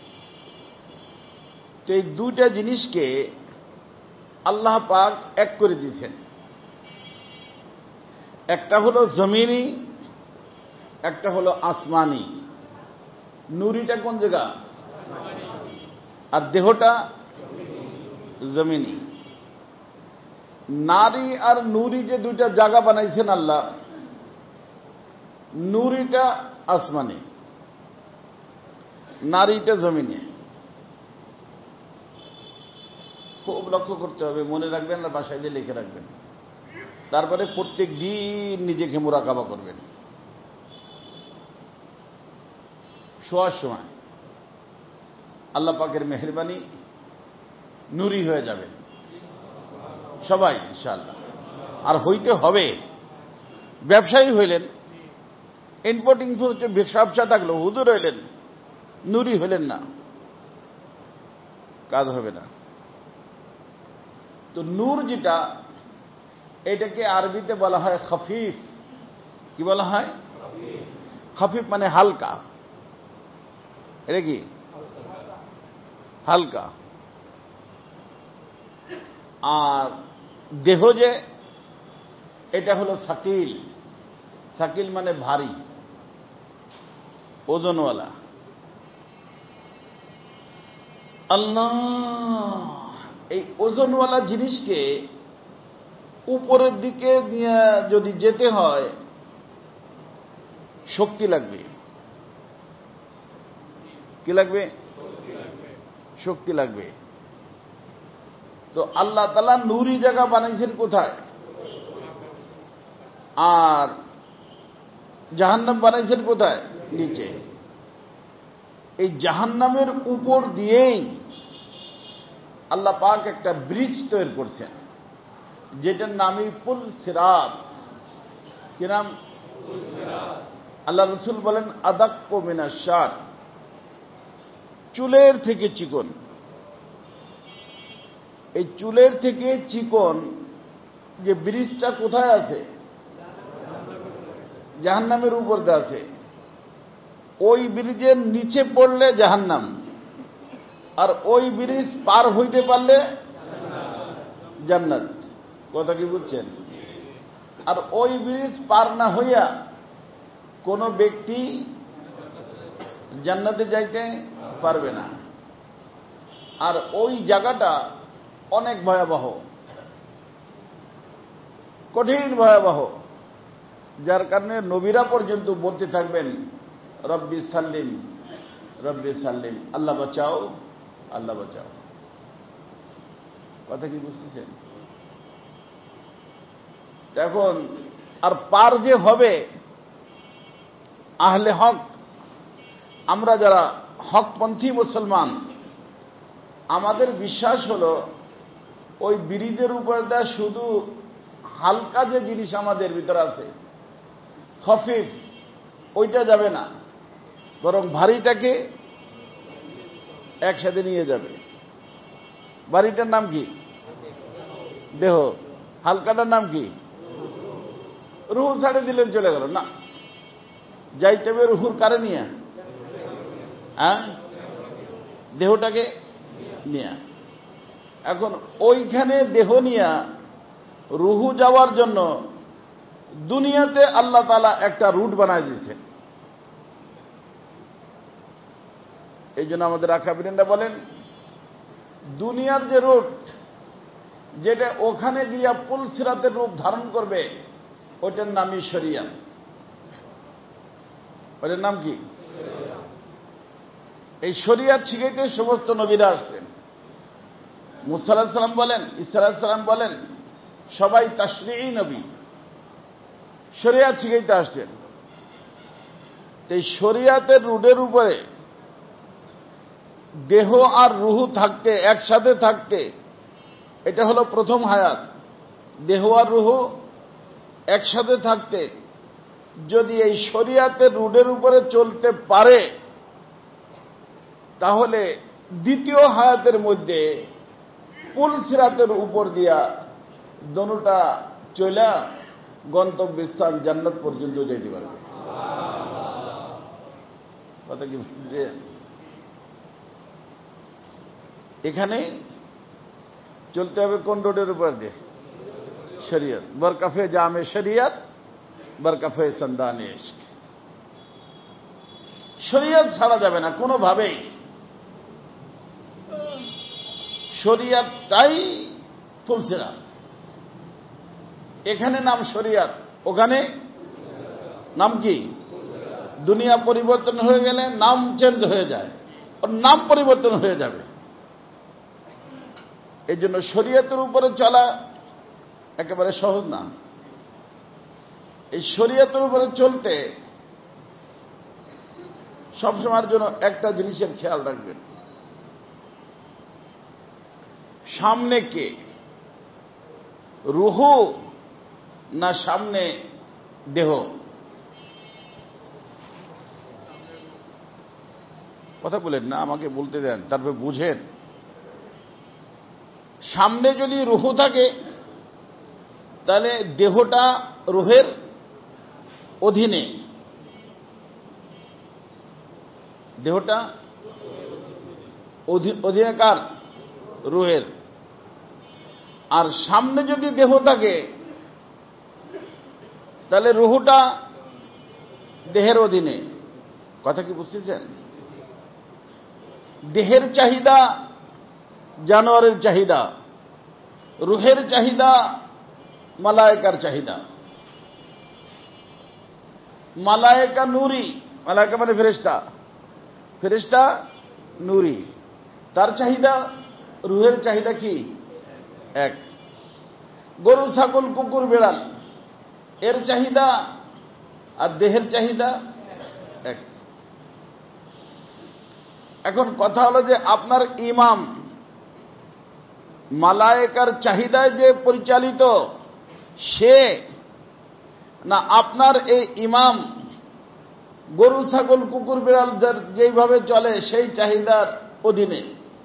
তো এই 2টা জিনিসকে আল্লাহ পাক এক করে দিয়েছেন। একটা হলো জমিনি, একটা হলো আসমানি। নূরিটা কোন জায়গা? আর দেহটা জমিনি। নারী আর নূরি যে 2টা জায়গা বানাইছেন আল্লাহ, নূরিটা আসমানি, নারীটা জমিনে। খুব লক্ষ্য করতে হবে, মনে রাখবেন আর বাসায় দিয়ে লিখে রাখবেন। তারপরে প্রত্যেক দিন নিজেকে মুরাকাবা করবেন। শোয়ার সময় আল্লাহ পাকের মেহেরবানি নূরি হয়ে যাবে সবাই ইনশাআল্লাহ। আর হইতে হবে। ব্যবসায়ী হইলেন, ইম্পোর্টিং হচ্ছে ব্যবসা থাকলো, হুজুর হইলেন, নুরি হইলেন না, কাজ হবে না। তো নূর যেটা, এটাকে আরবিতে বলা হয় খফিফ। কি বলা হয়? খফিফ মানে হালকা। এটা কি? হালকা। আর দেহ যে, এটা হলো সাকিল। সাকিল মানে ভারী, ওজনওয়ালা। আল্লাহ এই ওজনওয়ালা জিনিসকে উপরের দিকে নিয়ে যদি যেতে হয়, শক্তি লাগবে। কি লাগবে? শক্তি লাগবে। তো আল্লাহ তাআলা নূরি জায়গা বানাইছেন কোথায়? আর জাহান্নাম বানাইছেন কোথায়? নিচে। এই জাহান্নামের উপর দিয়েই আল্লাহ পাক একটা ব্রিজ তৈরি করছেন, যেটার নামই পুল সিরাত। কি নাম? আল্লাহ রসুল বলেন আদাক্কু মিনাশ শার, চুলের থেকে চিকন। এই চুলের থেকে চিকন যে ব্রিজটা কোথায় আছে? জাহান্নামের উপর দিয়ে আছে। ওই ব্রিজের নিচে পড়লে জাহান্নাম, আর ওই ব্রিজ পার হইতে পারলে জান্নাত। কথা কি বুঝছেন? আর ওই ব্রিজ পার না হইয়া কোন ব্যক্তি জান্নাতে যাইতে পারবে না। আর ওই জায়গাটা অনেক ভয়াবহ, কঠিন ভয়াবহ, যার কারণে নবীরা পর্যন্ত বলতে থাকবেন রব্বি সাল্লিম, রব্বি সাল্লিম, আল্লাহ বাঁচাও, আল্লাহ বাঁচাও। কথা কি বুঝতেছেন? এখন আর পার যে হবে আহলে হক, আমরা যারা হকপন্থী মুসলমান, আমাদের বিশ্বাস হলো ওই ব্রিজের উপর দেওয়া শুধু হালকা যে জিনিস আমাদের ভিতরে আছে, খফিফ, ওইটা যাবে না, বরং ভারীটাকে একসাথে নিয়ে যাবে। ভারীটার নাম কি? দেহ। হালকাটার নাম কি? রুহু ছাড়ে দিলেন, চলে গেল না। যাইতে হবে রুহুর কারে নিয়ে? হ্যাঁ, দেহটাকে নিয়ে। এখন ওইখানে দেহ নিয়ে রুহু যাওয়ার জন্য দুনিয়াতে আল্লাহ তাআলা একটা রুট বানায় দিয়েছেন। এই জন্য আমাদের আকাবিরিনরা বলেন দুনিয়ার যে রুট, যেটা ওখানে গিয়া পুল সিরাতের রূপ ধারণ করবে, ওইটার নামই শরিয়াত। ওইটার নাম কি? এই শরিয়াত শিখাইতে সমস্ত নবীরা আসছেন। মুসা আলাইহিস সালাম বলেন, ঈসা আলাইহিস সালাম বলেন, সবাই তাশরিঈ নবী, শরিয়াত শিখাইতে আসছেন। এই শরিয়াতের রুটের উপরে দেহ আর রুহু থাকতে, একসাথে থাকতে, এটা হলো প্রথম হায়াত। দেহ আর রুহু একসাথে থাকতে যদি এই শরিয়াতের রুটের উপরে চলতে পারে, তাহলে দ্বিতীয় হায়াতের মধ্যে পুল সিরাতের উপর দিয়া দোনোটা চলা গন্তব্যস্থান জান্নাত পর্যন্ত যেতে পারবে। কথা কি বুঝলেন? এখানে চলতে হবে কোন রোডের উপর দিয়ে? শরিয়ত। বরকাফে জামে শরিয়ত, বরকাফে সন্দানে ইশক। শরিয়ত ছাড়া যাবে না কোনোভাবেই। শরিয়তটাই ফুল সিরাত। এখানে নাম শরিয়ত, ওখানে নাম কি? দুনিয়া পরিবর্তন হয়ে গেলে নাম চেঞ্জ হয়ে যায়, ওর নাম পরিবর্তন হয়ে যাবে। এই জন্য শরিয়তের উপরে চলা একেবারে সহজ না। এই শরিয়তের উপরে চলতে সবসময়ের জন্য একটা জিনিসের খেয়াল রাখবেন, সামনে কে? রুহু না সামনে দেহ? কথা বলেন না, আমাকে বলতে দেন, তারপর বুঝেন। সামনে যদি রুহ থাকে তাহলে দেহটা রুহের অধীনে, দেহটা অধীনে কার? রুহের। আর সামনে যদি দেহ থাকে তাহলে রুহটা দেহের অধীনে। কথা কি বুঝতেছেন? দেহের চাহিদা জানোয়ারের চাহিদা, রুহের চাহিদা মালায়েকার চাহিদা। মালায়েকা নূরি, মালায়েকা মানে ফেরেশতা, ফেরেশতা নূরি, তার চাহিদা রুহের চাহিদা কি? এক। গরু ছাগল কুকুর বেড়াল এর চাহিদা আর দেহের চাহিদা এক। এখন কথা হলো যে আপনার ইমাম মালায়েকার চাহিদায় যে পরিচালিত সে, না আপনার এই ইমাম গরু ছাগল কুকুর বিড়াল যেইভাবে চলে সেই চাহিদার অধীনে?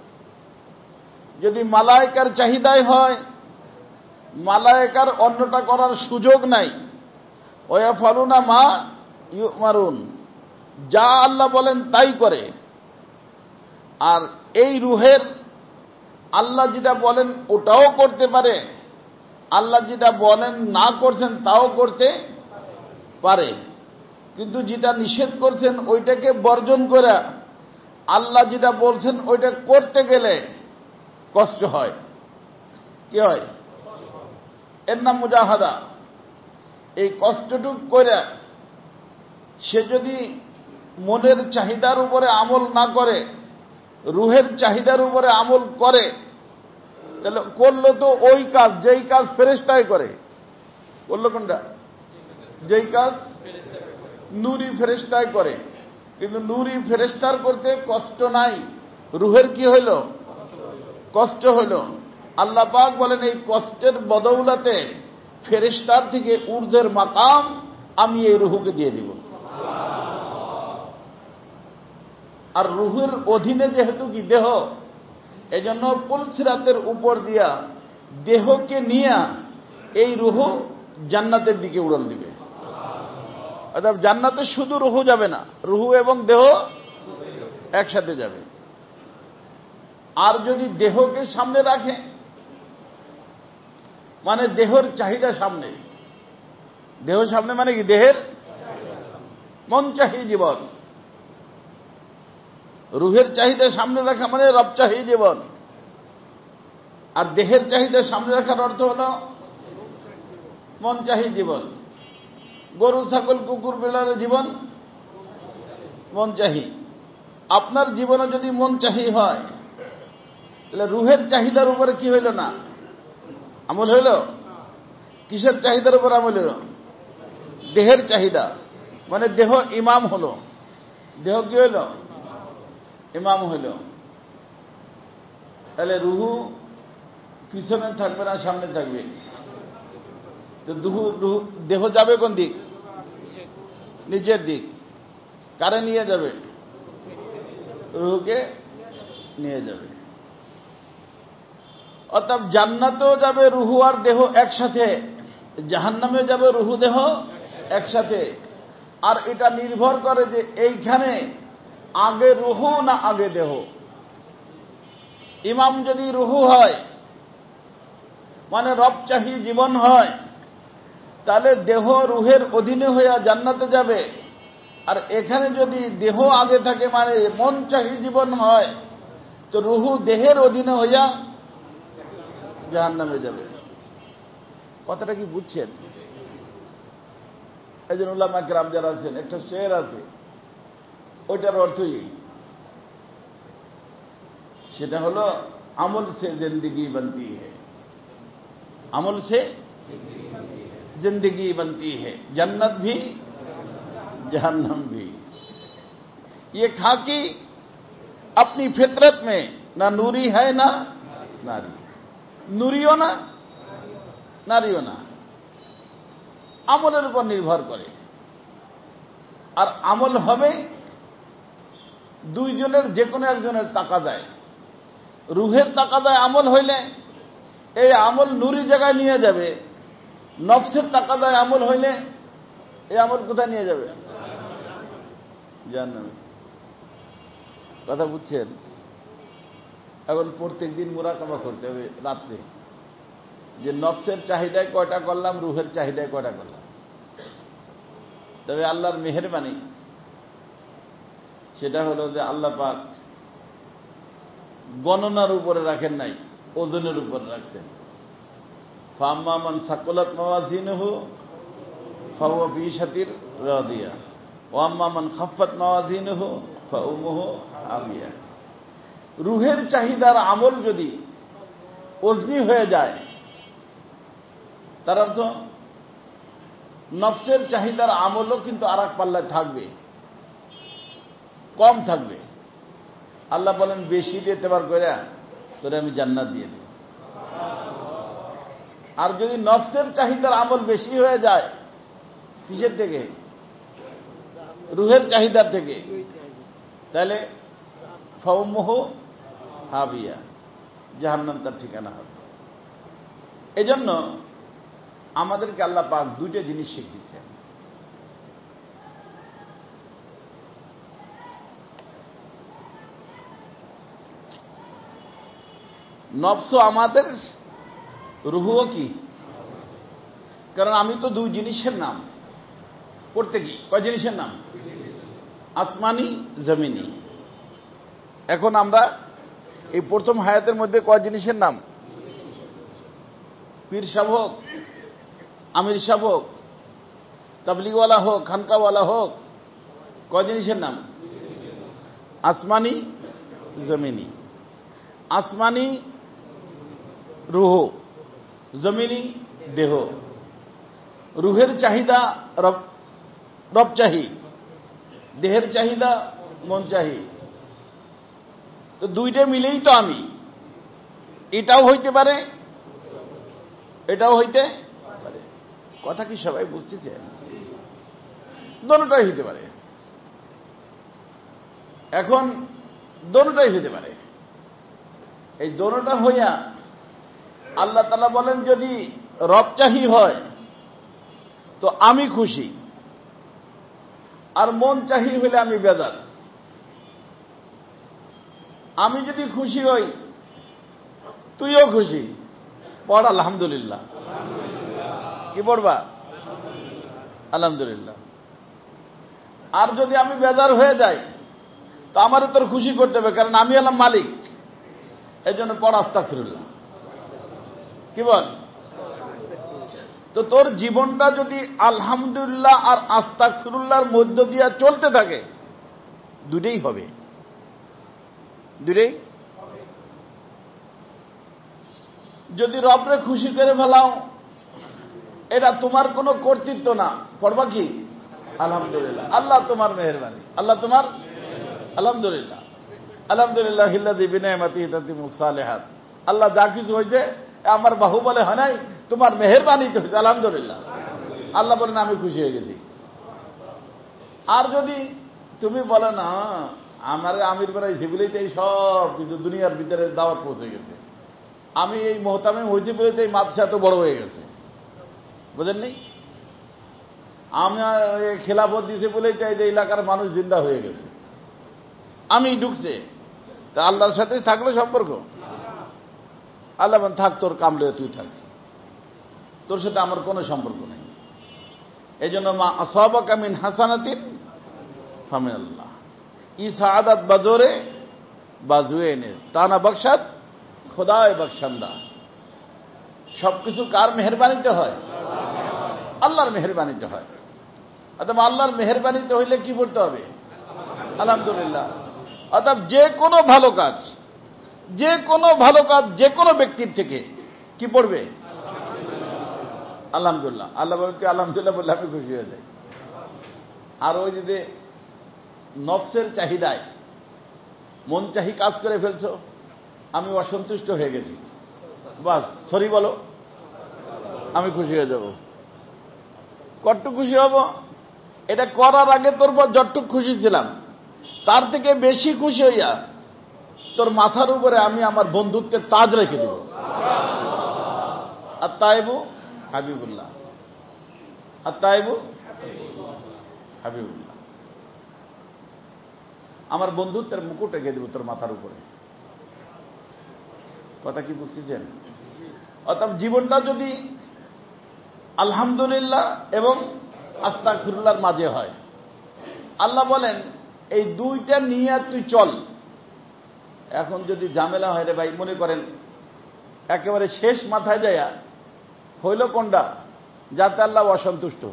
যদি মালায়েকার চাহিদায় হয়, মালায়েকার অন্যটা করার সুযোগ নাই। ওয়াফালুনা মা ইউমারুন, যা আল্লাহ বলেন তাই করে। আর এই রুহের আল্লাহ যেটা বলেন ওটাও করতে পারে, আল্লাহ যেটা বলেন না করছেন তাও করতে পারে, কিন্তু যেটা নিষেধ করছেন ওইটাকে বর্জন করে আল্লাহ যেটা বলছেন ওইটা করতে গেলে কষ্ট হয়। কি হয়? এর নাম মুজাহাদা। এই কষ্টটুক করে সে যদি মনের চাহিদার উপরে আমল না করে, রুহের চাহিদার উপরে আমল করে, তাহলে করলো তো ওই কাজ যেই কাজ ফেরেশতাই করে। করলো কোনটা? যেই কাজ নূরি ফেরেশতাই করে। কিন্তু নূরি ফেরেশতার করতে কষ্ট নাই, রুহের কি হইল? কষ্ট হইল। আল্লাহ পাক বলেন এই কষ্টের বদৌলতে ফেরেশতার থেকে ঊর্ধ্বের মাকাম আমি এই রুহকে দিয়ে দিব। আর রুহের অধীনে যেহেতু কি দেহ, এজন্য পুলসিরাতের উপর দিয়া দেহকে নিয়ে এই রুহ জান্নাতের দিকে উড়াল দিবে। অর্থাৎ জান্নাতে শুধু রুহ যাবে না, রুহ এবং দেহ একসাথে যাবে। আর যদি দেহকে সামনে রাখে, মানে দেহের চাহিদা সামনে, দেহ সামনে মানে কি? দেহের মন চাহি জীবন। রুহের চাহিদা সামনে রাখা মানে রব চাহি জীবন। আর দেহের চাহিদা সামনে রাখার অর্থ হল মন চাহি জীবন। গরু ছাগল কুকুর বিড়ালের জীবন মন চাহি। আপনার জীবনে যদি মন চাহি হয় তাহলে রুহের চাহিদার উপরে কি হইল না? আমল হইল। কিসের চাহিদার উপর আমল হইল? দেহের চাহিদা, মানে দেহ ইমাম হলো। দেহ কি হইল? ইমাম হইল। তাহলে রুহু পিছনে থাকবে না সামনে থাকবে? তো দেহ যাবে কোন দিক? নিচের দিক। কারে নিয়ে যাবে? রুহকে নিয়ে যাবে। অর্থাৎ জান্নাতেও যাবে রুহু আর দেহ একসাথে, জাহান্নামে যাবে রুহু দেহ একসাথে। আর এটা নির্ভর করে যে এইখানে আগে রুহু না আগে দেহ। ইমাম যদি রুহু হয়, মানে রব চাহি জীবন হয়, তাহলে দেহ রুহের অধীনে হইয়া জান্নাতে যাবে। আর এখানে যদি দেহ আগে থাকে, মানে মন চাহি জীবন হয়, তো রুহু দেহের অধীনে হইয়া জাহান্নামে যাবে। কথাটা কি বুঝছেন? এই জন্য উলামা কেরাম যারা আছেন, একটা শের আছে, ওইটার অর্থই সেটা হলো আমল সে জিন্দগি बनती है, আমল সে जिंदगी बनती है, जन्नत भी जहन्नम भी। ये खाकी अपनी फितरत में ना नूरी है ना नारी, নূরিও না নারীও না, আমলের উপর নির্ভর করে। আর আমল হবে দুইজনের যে কোনো একজনের তাকাদায়, রুহের তাকাদায় আমল হইলে এই আমল নুরি জায়গায় নিয়ে যাবে, নফসের তাকাদায় আমল হইলে এই আমল কোথায় নিয়ে যাবে? জাহান্নামে। কথা বুঝছেন? এখন প্রত্যেক দিন মুরাকাবা করতে হবে রাত্রে, যে নফসের চাহিদায় কয়টা করলাম, রুহের চাহিদায় কয়টা করলাম। তবে আল্লাহর মেহেরবানি সেটা হলো যে আল্লাহ পাক গণনার উপরে রাখেন নাই, ওজনের উপরে রাখছেন। ফাম্মা মান সাকুলাত মাওয়াজিনুহু ফাহুয়া ফি শাতির রাদিয়া ওয়া আম্মা মান খাফফাত মাওয়াজিনুহু ফাউমুহু হাবিয়া। রুহের চাহিদার আমল যদি ওজনি হয়ে যায়, তার অর্থ নফসের চাহিদার আমলও কিন্তু আর এক পাল্লায় থাকবে, কম থাকবে। আল্লাহ বলেন বেশি দিতে পার করে তোরে আমি জান্নাত দিয়ে দেব। আর যদি নফসের চাহিদার আমল বেশি হয়ে যায়, কিসের থেকে? রুহের চাহিদার থেকে, তাহলে ফাউমুহু হাবিয়া, জাহান্নাম তার ঠিকানা হবে। এজন্য আমাদেরকে আল্লাহ পাক দুইটা জিনিস শিখিয়েছেন। নফস আমাদের, রুহুও কি? কারণ আমি তো দুই জিনিসের নাম করতে কি, কয় জিনিসের নাম? আসমানি, জমিনি। এখন আমরা এই প্রথম হায়াতের মধ্যে কয় জিনিসের নাম? পীর সাহেব হোক, আমির সাহেব হোক, তাবলিগওয়ালা হোক, খানকাওয়ালা হোক, কয় জিনিসের নাম? আসমানি, জমিনি। আসমানি রুহ, জমিনি দেহ। রুহের চাহিদা রব চাহি, দেহের চাহিদা মন চাহি। তো দুইটা মিলেই তো আমি। এটাও হইতে পারে, এটাও হইতে পারে। কথা কি সবাই বুঝতেছেন? দোনোটাই হইতে পারে। এখন দোনোটাই হইতে পারে। এই দোনোটা হইয়া আল্লাহ তাআলা বলেন, যদি রব চাহি হয় তো আমি খুশি, আর মন চাহি হইলে আমি বেজার। আমি যদি খুশি হই, তুইও খুশি। পড় আলহামদুলিল্লাহ। কি পড়বা? আলহামদুলিল্লাহ। আর যদি আমি বেজার হয়ে যাই, তো আমারও তোর খুশি করতে হবে, কারণ আমি হলাম মালিক। এই জন্য পড় আস্তাগফিরুল্লাহ। কি বল? তো তোর জীবনটা যদি আলহামদুলিল্লাহ আর আস্তাগফিরুল্লাহর মধ্য দিয়ে চলতে থাকে, দুটেই হবে, দুটেই। যদি রবরে খুশি করে ফেলাও, এটা তোমার কোনো কর্তৃত্ব না, পড়বা কি? আলহামদুলিল্লাহ। আল্লাহ তোমার মেহেরবানি, আল্লাহ তোমার আলহামদুলিল্লাহ। আলহামদুলিল্লাহ হিল্লাযী বিনিআমাতিহি তাতিমুস সালিহাত। আল্লাহ যা কিছু হয়েছে আমার বাহুবলে হয় নাই, তোমার মেহেরবানিতে হয়েছে, আলহামদুলিল্লাহ। আল্লাহ বলেন আমি খুশি হয়ে গেছি। আর যদি তুমি বলো না, আমার আমির বানাইছি বলেই তো এই সব কিছু দুনিয়ার ভিতরে দাওয়াত পৌঁছে গেছে, আমি এই মোহতামিম হয়েছি বলে তো এই মাদ্রাসা এত বড় হয়ে গেছে, বুঝেননি? আমি খেলাফত দিয়েছে বলেই তো এই এলাকার মানুষ জিন্দা হয়ে গেছে, আমি ঢুকছে। তা আল্লাহর সাথে থাকলে সম্পর্ক? আল্লাহ বলেন থাক, তোর কামলে তুই থাক, তোর সাথে আমার কোনো সম্পর্ক নেই। এই জন্য মা আসাবাকা মিন হাসানাতিন ফামিনাল্লাহ, ই সাআদাত বাজোরে বাজুয়ে নেস, তা না বকশাত খোদায় বকশান্দা। সবকিছু কার মেহেরবানিতে হয়? আল্লাহর মেহেরবানিতে হয়। অর্থাৎ আল্লাহর মেহেরবানিতে হইলে কি করতে হবে? আলহামদুলিল্লাহ। অর্থাৎ যে কোনো ভালো কাজ, যে কোনো ভালো কাজ যে কোনো ব্যক্তির থেকে কি পড়বে? আলহামদুলিল্লাহ। আল্লাহ বলতে আলহামদুলিল্লাহ বললে আমি খুশি হয়ে যাই। আর ওই যদি নফসের চাহিদায় মন চাহি কাজ করে ফেলছো, আমি অসন্তুষ্ট হয়ে গেছি, বাস সরি বলো, আমি খুশি হয়ে যাব। কতটুক খুশি হব? এটা করার আগে তোর পর যতটুক খুশি ছিলাম, তার থেকে বেশি খুশি হইয়া তোর মাথার উপরে আমি আমার বন্ধুত্বের তাজ রেখে দেব। আর তাইবু হাবিবুল্লাহ, আর তাইবু হাবিবুল্লাহ, আমার বন্ধুত্বের মুকুট রেখে দেব তোর মাথার উপরে। কথা কি বুঝতেছেন? অর্থাৎ জীবনটা যদি আলহামদুলিল্লাহ এবং আস্তাগফিরুল্লাহর মাঝে হয়, আল্লাহ বলেন এই দুইটা নিয়ে তুই চল। এখন যদি ঝামেলা হয় রে ভাই, মনে করেন একেবারে শেষ মাথায় যায় হইল কোনটা? যাতে আল্লাহ অসন্তুষ্ট,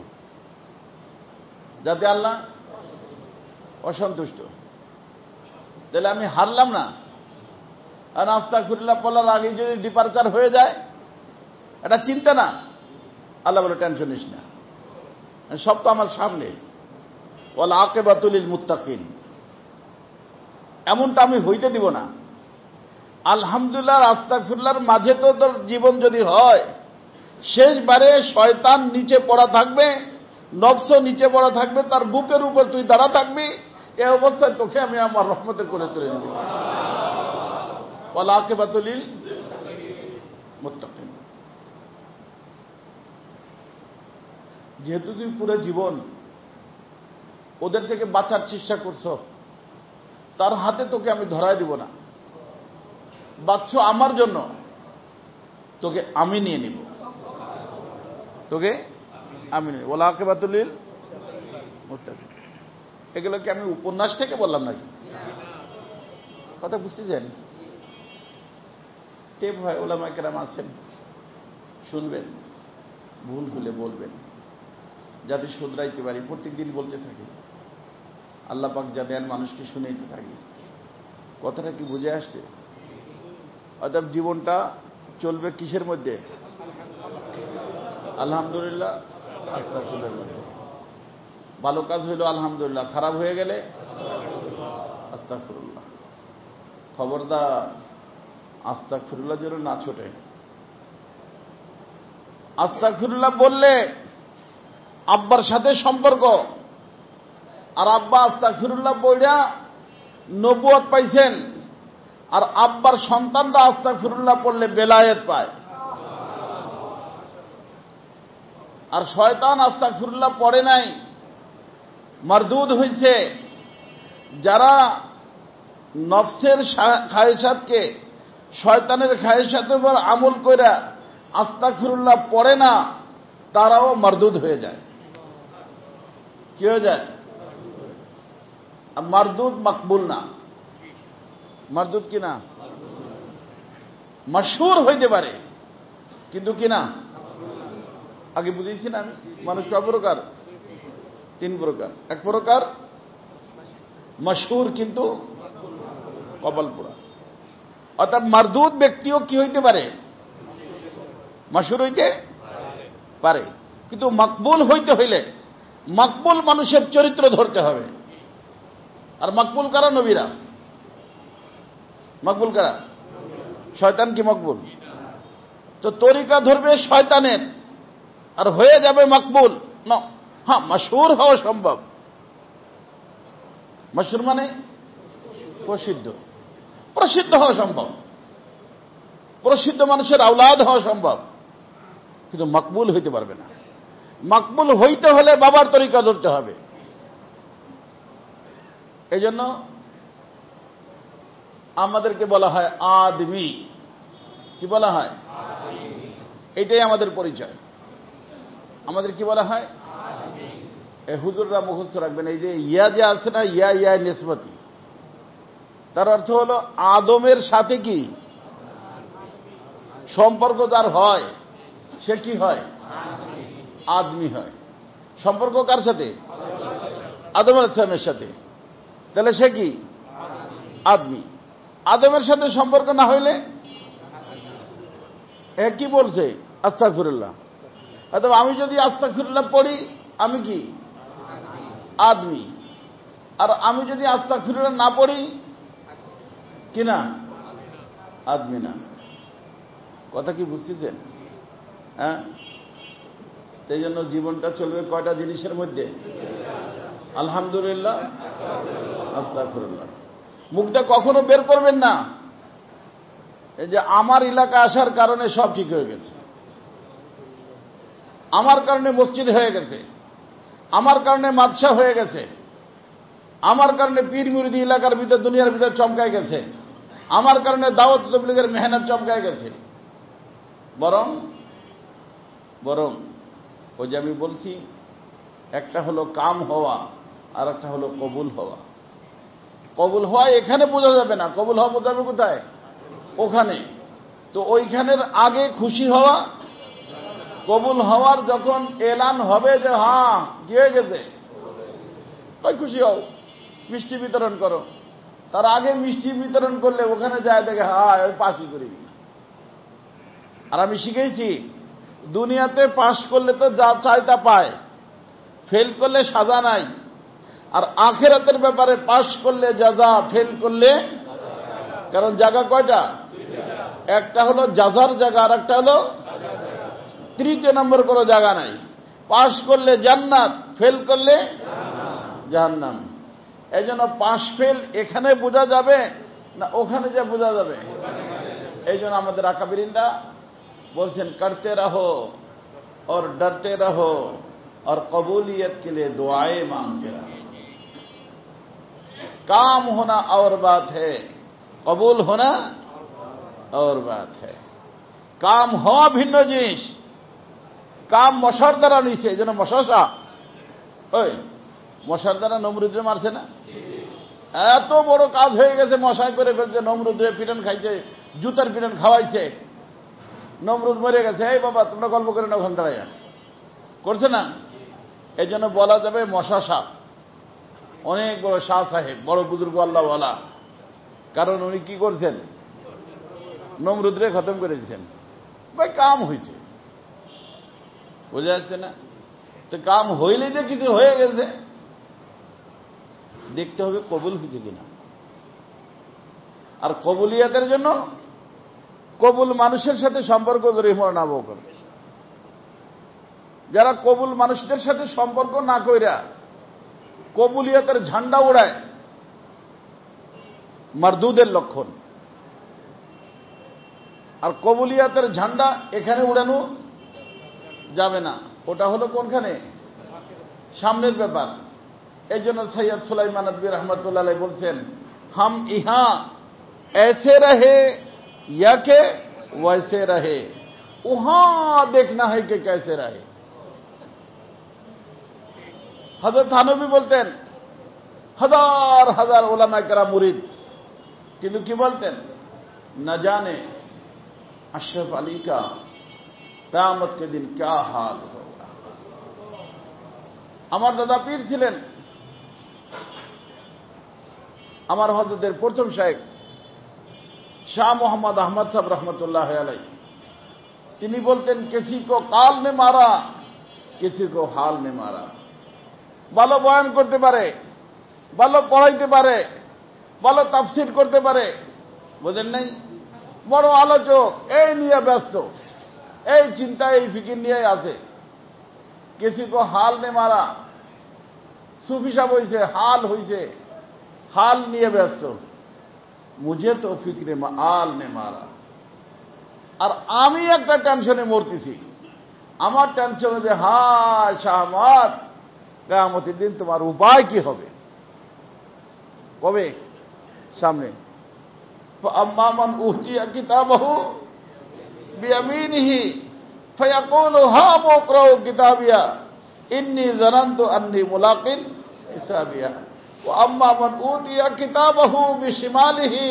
যাতে আল্লাহ অসন্তুষ্ট, তাহলে আমি হারলাম না। আর আস্তাগফিরুল্লাহ বলার আগে যদি ডিপারচার হয়ে যায়, এটা চিন্তা না। আল্লাহ বলে টেনশন নিস না, সব তো আমার সামনে। ওয়াল আকিবাতুল লিল মুত্তাকিন, এমনটা আমি হইতে দিব না। আলহামদুলিল্লাহ আস্তাগফিরুল্লাহর মাঝে তো তোর জীবন যদি হয়, শেষবারে শয়তান নিচে পড়া থাকবে, নফস নিচে পড়া থাকবে, তার বুকের উপর তুই দাঁড়া থাকবি। এই অবস্থায় তোকে আমি আমার রহমতের কোলে তুলে নেব। ওয়াল আকিবাতুল লিল মুত্তাকিন। যেহেতু তুই পুরো জীবন ওদের থেকে বাঁচার চেষ্টা করছ, তার হাতে তোকে আমি ধরায় দিব না। বাচ্চ আমার জন্য, তোকে আমি নিয়ে নিব, তোকে আমি নিয়ে। ওয়াল আকিবাতুল লিল মুত্তাকিন। এগুলো কি আমি উপন্যাস থেকে বললাম নাকি? কথা বুঝতেছেন? টেপ হয়, ওলামায়ে কেরাম আছেন, শুনবেন, ভুল হলে বলবেন, যাতে শুধরাইতে পারি। প্রত্যেকদিন বলতে থাকি, আল্লাহ পাক যা দেন মানুষকে শুনাইতে থাকি। কথাটা কি বুঝে আসছে? অর্থাৎ জীবনটা চলবে কিসের মধ্যে? আলহামদুলিল্লাহ আস্তাগফিরুল্লাহর মধ্যে। ভালো কাজ হইল আলহামদুলিল্লাহ, খারাপ হয়ে গেলে আস্তাগফিরুল্লাহ। খবরদার আস্তাগফিরুল্লাহ যেন না ছোটে। আস্তাগফিরুল্লাহ বললে আব্বার সাথে সম্পর্ক, আর আব্বা আস্তাগফিরুল্লাহ বইলা নবুয়ত পাইছেন, আর আব্বার সন্তানরা আস্তাগফিরুল্লাহ পড়লে বেলায়েত পায়। আর শয়তান আস্তাগফিরুল্লাহ পড়ে নাই, মারদুদ হইছে। যারা নফসের খায়েশাতকে শয়তানের খায়েশাতের উপর আমল কইরা আস্তাগফিরুল্লাহ পড়ে না, তারাও মারদুদ হয়ে যায়। কি হয়ে যায়? মারদুদ মকবুল না। মারদুদ কি না? মশহুর হইতে পারে, কিন্তু কি না? আগে বুঝেছি না আমি, মানুষ কয় প্রকার? 3 প্রকার। এক প্রকার মশহুর কিন্তু কপাল পোড়া। অর্থাৎ মারদুদ ব্যক্তিও কি হইতে পারে? মশহুর হইতে পারে, কিন্তু মকবুল হইতে হইলে মকবুল মানুষের চরিত্র ধরতে হবে। আর মকবুল কারা? নবীরা। মকবুল কারা? শয়তান কি মকবুল? তো তরিকা ধরবে শয়তানের, আর হয়ে যাবে মকবুল না। হ্যাঁ, মশহুর হওয়া সম্ভব। মশহুর মানে প্রসিদ্ধ, প্রসিদ্ধ হওয়া সম্ভব, প্রসিদ্ধ মানুষের আওলাদ হওয়া সম্ভব, কিন্তু মকবুল হইতে পারবে না। মকবুল হইতে হলে বাবার তরিকা ধরতে হবে। এই জন্য আমাদেরকে বলা হয় আদমি। কি বলা হয়? এটাই আমাদের পরিচয়। আমাদের কি বলা হয়? এই হুজুররা মুখস্থ রাখবেন, এই যে ইয়া যে আছে না, ইয়া ইয়া নিসবতি, তার অর্থ হলো আদমের সাথে কি সম্পর্ক যার হয় সে কি হয়? আদমি হয়। সম্পর্ক কার সাথে? আদম আলাইহিস সালামের সাথে। তাহলে সে কি? আদমি। আদমের সাথে সম্পর্ক না হইলে কি বলছে? আস্তাগফিরুল্লাহ। অথবা আমি যদি আস্তাগফিরুল্লাহ পড়ি, আমি কি? আদমি। আর আমি যদি আস্তাগফিরুল্লাহ না পড়ি, কি না? আদমি না। কথা কি বুঝতেছেন? হ্যাঁ, সেই জন্য জীবনটা চলবে কয়টা জিনিসের মধ্যে? আলহামদুলিল্লাহ আস্তাগফিরুল্লাহ। মুখটা কখনো বের করবেন না এই যে আমার এলাকা আসার কারণে সব ঠিক হয়ে গেছে, আমার কারণে মসজিদ হয়ে গেছে, আমার কারণে মাদ্রাসা হয়ে গেছে, আমার কারণে পীর মুরিদি এলাকার ভিতর দুনিয়ার ভিতর চমকায় গেছে, আমার কারণে দাওয়াত তাবলীগের মেহনত চমকায় গেছে। বরং ওই যে আমি বলছি, একটা হলো কাম হওয়া আর একটা হলো কবুল হওয়া। কবুল হওয়া এখানে বোঝা যাবে না, কবুল হওয়া বোঝা যাবে কোথায়? ওখানে। তো ওইখানের আগে খুশি হওয়া, কবুল হওয়ার যখন এলান হবে যে হ্যাঁ গিয়ে গেছে, ওই খুশি হও, মিষ্টি বিতরণ করো। তার আগে মিষ্টি বিতরণ করলে ওখানে যায় দেখে হ্যাঁ ওই পাসই করি। আর আমি শিখেছি, দুনিয়াতে পাস করলে তো যা চায় তা পায়, ফেল করলে সাজা নাই। আর আখিরাতের ব্যাপারে পাস করলে জাযা, ফেল করলে, কারণ জায়গা কয়টা? একটা হলো জাযার জায়গা আর একটা হলো তৃতীয় নম্বর কোনো জায়গা নাই। পাস করলে জান্নাত, ফেল করলে জাহান্নাম। এই জন্য পাস ফেল এখানে বোঝা যাবে না ওখানে যা বোঝা যাবে? এই জন্য আমাদের আকাবিরিনরা বলছেন, করতে রহো और डरते रहो और कबूलियत के लिए दुआएं मांगते रहो। काम होना और बात है, कबूल होना और बात है। কাম হওয়া ভিন্ন জিনিস। কাম মশার দ্বারা নিছে, এই জন্য মশাশা, ওই মশার দ্বারা নমরুদে মারছে না? এত বড় কাজ হয়ে গেছে, মশাই করে ফেলছে, নমরুদে পিটন খাইছে, জুতার পিটন খাওয়াইছে, নমরুদ মরে গেছে। এই বাবা তোমরা গল্প করে না, ওখান দাঁড়াইয়া করছে না। এই জন্য বলা যাবে মশা সাপ, অনেক বড় শাহ সাহেব, বড় বুজুর্গ আল্লাহওয়ালা। কারণ উনি কি করছেন? নমরুদরে খতম করে দিয়েছেন। ভাই কাম হয়েছে, বোঝা যাচ্ছে না? তো কাম হইলে যে কিছু হয়ে গেছে, দেখতে হবে কবুল হয়েছে কিনা। আর কবুলিয়াতের জন্য কবুল মানুষের সাথে সম্পর্ক জরিমানা নাও করবে। যারা কবুল মানুষদের সাথে সম্পর্ক না কইরা কবুলিয়াতের ঝান্ডা উড়ায়, মারদুদের লক্ষণ। আর কবুলিয়াতের ঝান্ডা এখানে উড়ানো যাবে না, ওটা হলো কোনখানে? সামনের ব্যাপার। এই জন্য সৈয়দ সুলাইমান নদভী রহমতুল্লাহ আলাইহি বলছেন, হাম ইহা ऐसे रहे या के वैसे रहे, वहां देखना है कि कैसे रहे। হযরত থানভী বলতেন, হাজার হাজার উলামা কেরাম মুরিদ, কিন্তু কি বলতেন? না জানে আশরাফ আলী का কিয়ামত के दिन क्या हाल होगा। আমার দাদা পীর ছিলেন, আমার হযরতের প্রথম শায়েখ শাহ মোহাম্মদ আহমদ সাহেব রহমতুল্লাহ আলাই, তিনি বলতেন, কিসি কো কাল নে মারা, কিসি কো হাল নে মারা। ভালো বয়ান করতে পারে, ভালো পড়াইতে পারে, ভালো তাফসীর করতে পারে, বোঝেন নাই? বড় আলোচক, এই নিয়ে ব্যস্ত, এই চিন্তা এই ফিকির নিয়ে আছে। কিসি কো হাল নে মারা, সুফি সাহেব হইছে, হাল হইছে, হাল নিয়ে ব্যস্ত। মুঝে তো ফিক্রে মাল নে মারা। আর আমি একটা টেনশনে মরতেছি, আমার টেনশনে যে হায় শাহমাত, কিয়ামতের দিন তোমার উপায় কি হবে? কবে? সামনে। ফাম্মা মান উতিয়া কিতাবাহু বিয়ামিনিহি ফায়াকুলু হা মুকরাউ কিতাবিয়া ইন্নী যানানতু আন্নী মুলাকিন হিসাবিয়া ওয়া আম্মা মান উতিয়া কিতাবাহু বিশিমালিহি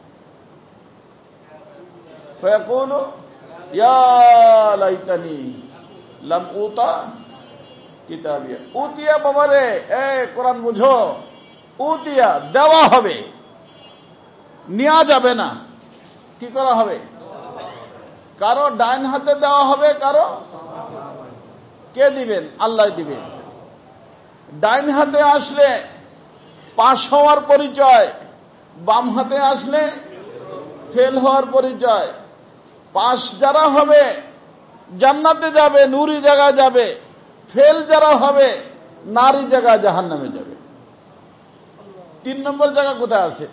ফায়াকুলু ইয়া লাইতানি লাম উতা কিতাবিয়া। উতিয়া বাবারে, এ কোরআন বুঝো, উতিয়া দেওয়া হবে, নেওয়া যাবে না। কি করা হবে? কারো ডাইন হাতে দেওয়া হবে, কারো কে দিবেন? আল্লাহ দিবেন। ডাইন হাতে আসলে পাস হওয়ার পরিচয়, বাম হাতে আসলে ফেল হওয়ার পরিচয়। পাস যারা হবে জান্নাতে যাবে, নূরি জায়গায় যাবে। ফেল যারা হবে নারী জায়গায় জাহান্নামে যাবে। 3 নম্বর জায়গা কোথায় আছে?